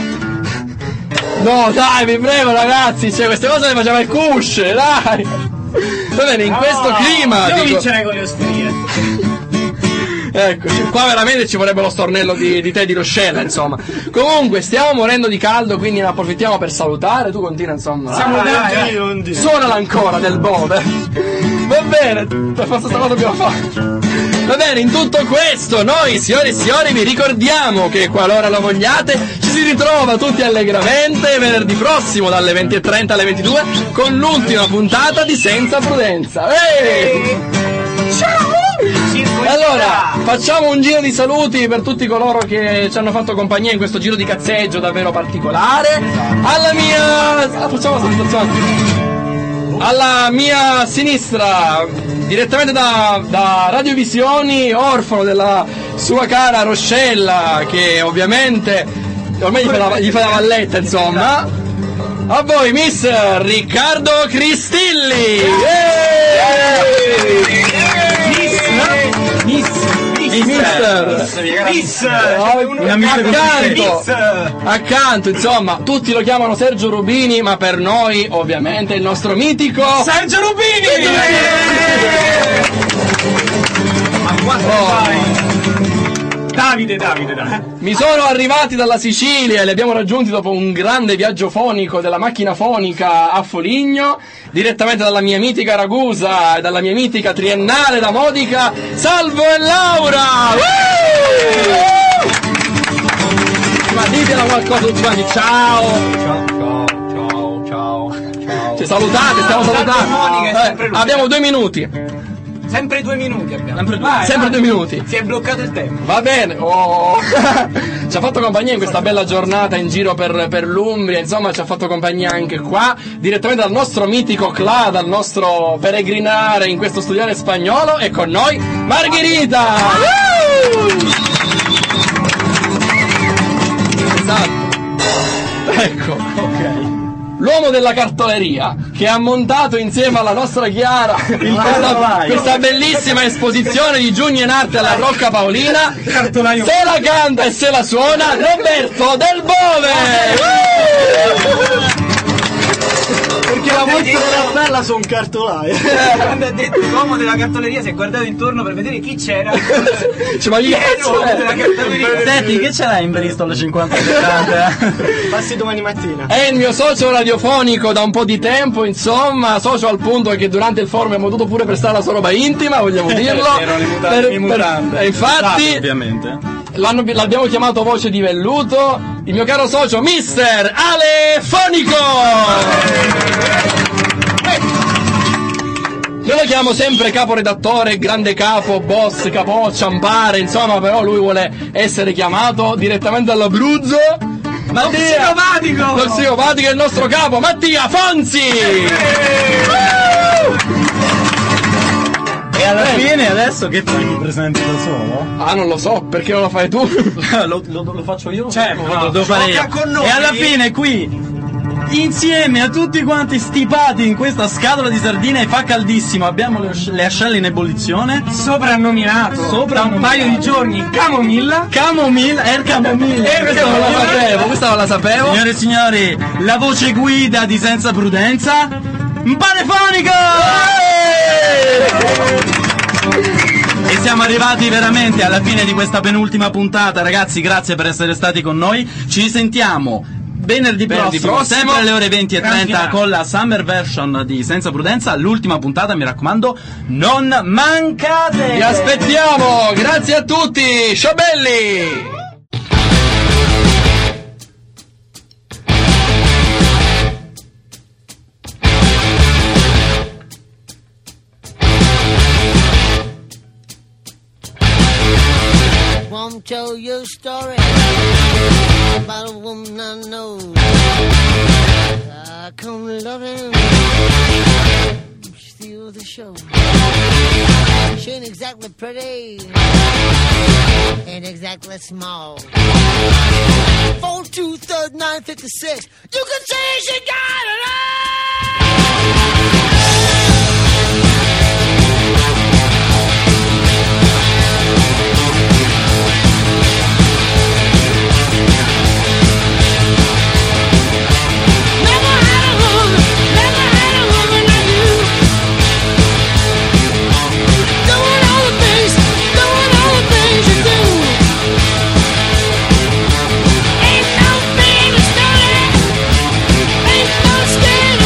No, dai, vi prego ragazzi, cioè queste cose le facciamo il Kush, dai! Va bene, in questo clima... Devo vincere con le osterie. Eccoci, qua veramente ci vorrebbe lo stornello di tè di Rossella, insomma. Comunque, stiamo morendo di caldo, quindi ne approfittiamo per salutare. Tu continua, insomma. Suonala ancora del Bove. Va bene, per forza sta cosa dobbiamo fare. Va bene, in tutto questo, noi, signore e signori, vi ricordiamo che qualora lo vogliate, ci si ritrova tutti allegramente venerdì prossimo dalle 20:30 alle 22 con l'ultima puntata di Senza Prudenza. Ciao! Allora, facciamo un giro di saluti per tutti coloro che ci hanno fatto compagnia in questo giro di cazzeggio davvero particolare. Alla mia... facciamo la salutazione. Alla mia sinistra, direttamente da Radiovisioni, orfano della sua cara Rossella, che ovviamente ormai gli fa la valletta, insomma. A voi, mister Riccardo Cristilli! Accanto, insomma, tutti lo chiamano Sergio Rubini, ma per noi ovviamente il nostro mitico Sergio Rubini! Davide. Mi sono arrivati dalla Sicilia e li abbiamo raggiunti dopo un grande viaggio fonico della macchina fonica a Foligno, direttamente dalla mia mitica Ragusa e dalla mia mitica Triennale da Modica, Salvo e Laura! Ma ditela qualcosa tutti quanti, ciao! Ci salutate, stiamo salutando! Abbiamo 2 minuti. Sempre 2 minuti abbiamo. Sempre 2 minuti. Si è bloccato il tempo. Va bene. Oh. ci ha fatto compagnia in questa bella giornata in giro per l'Umbria, insomma ci ha fatto compagnia anche qua, direttamente dal nostro mitico CLA, dal nostro peregrinare in questo studiare spagnolo, e con noi Margherita! Esatto. Ecco, ok. L'uomo della cartoleria che ha montato insieme alla nostra Chiara questa bellissima esposizione di Giugno in Arte alla Rocca Paolina, se la canta e se la suona Roberto Del Bove. Perché la voce della bella sono un cartolaio. Quando ha detto l'uomo della cartoleria si è guardato intorno per vedere chi c'era. Ma chi è l'uomo della cartoleria? Senti, che ce l'hai in Bristol 50-70? Passi domani mattina. È il mio socio radiofonico da un po' di tempo, insomma, socio al punto che durante il forum abbiamo dovuto pure prestare la sua roba intima, vogliamo dirlo. Erano i mutande. Infatti, ovviamente. L'abbiamo chiamato voce di velluto, il mio caro socio Mister Ale Fonico. Io lo chiamo sempre caporedattore, grande capo, boss, capo, ciampare, insomma, però lui vuole essere chiamato direttamente dall'Abruzzo. Mattia, lo psicopatico è il nostro capo, Mattia Fonzi! E alla fine adesso che fai, ti presenti da solo? Ah, non lo so, perché non lo fai tu? lo faccio io? Cioè, lo devo fare io. E alla fine qui, insieme a tutti quanti stipati in questa scatola di sardine, e fa caldissimo, abbiamo le ascelle in ebollizione. Soprannominato da un paio di giorni Camomilla. Camomilla. Questa non la sapevo, questa non la sapevo. Signore e signori, la voce guida di Senza Prudenza, Panefonico! E siamo arrivati veramente alla fine di questa penultima puntata, ragazzi, grazie per essere stati con noi. Ci sentiamo venerdì prossimo, sempre alle ore 20:30 con la summer version di Senza Prudenza, l'ultima puntata, mi raccomando, non mancate! Vi aspettiamo, grazie a tutti, ciao belli! Won't tell you a story about a woman I know. I come loving, steal the show. She ain't exactly pretty, ain't exactly small. 4-2-3-9-56. You can say she got it all. Scared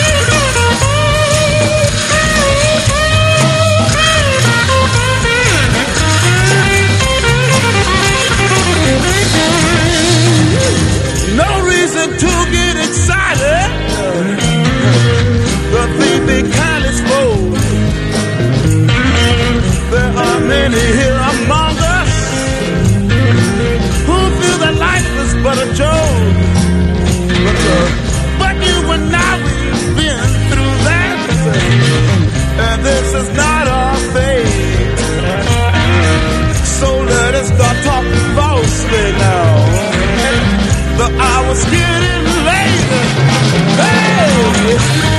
getting late. Hey!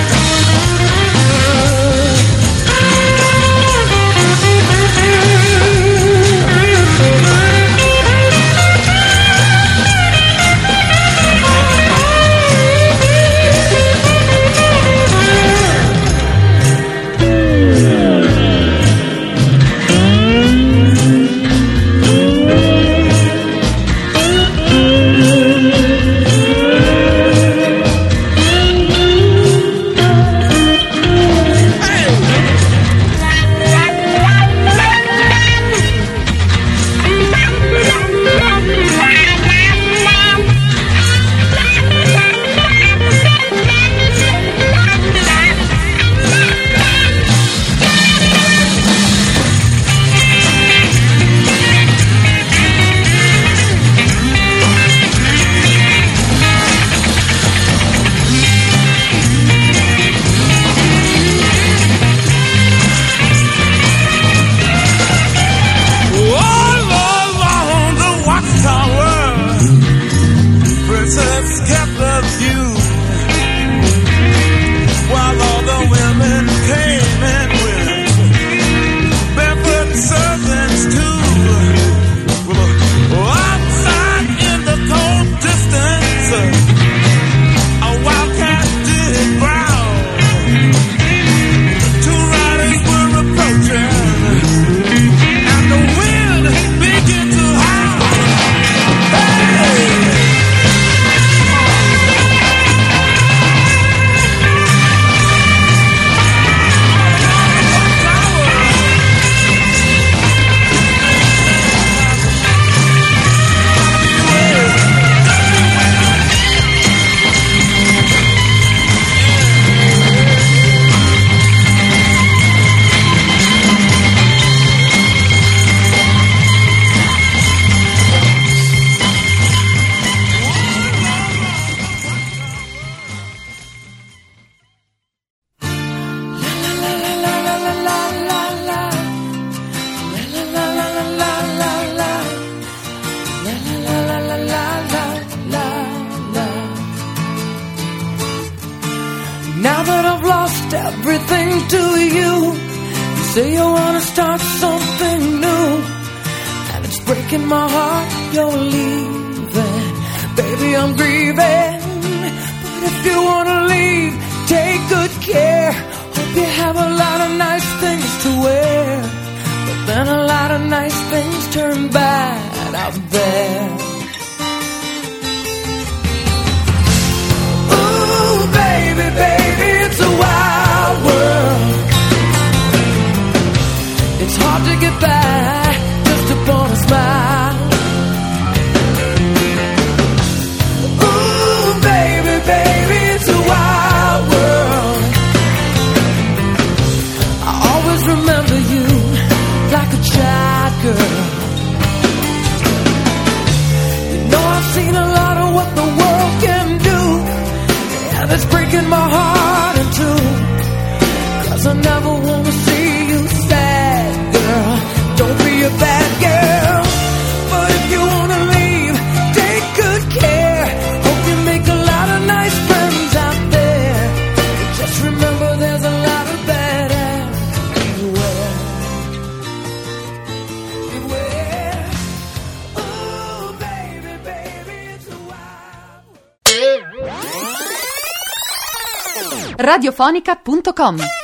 Now that I've lost everything to you, you say you wanna start something new, and it's breaking my heart you're leaving. Baby, I'm grieving, but if you wanna leave, take good care. Hope you have a lot of nice things to wear, but then a lot of nice things turn bad out there. Baby, baby, it's a wild world. It's hard to get by just upon a smile. Ooh, baby, baby, it's a wild world. I always remember you like a child girl. You know I've seen a lot of what the world can do, and it's breaking my heart in two, 'cause I never wanna see you sad, girl. Don't be a bad girl, but if you wanna leave, take good care. Hope you make a lot of nice friends out there, but just remember there's a lot of bad everywhere. Beware. Ooh, baby, baby, it's a wild Radiofonica.com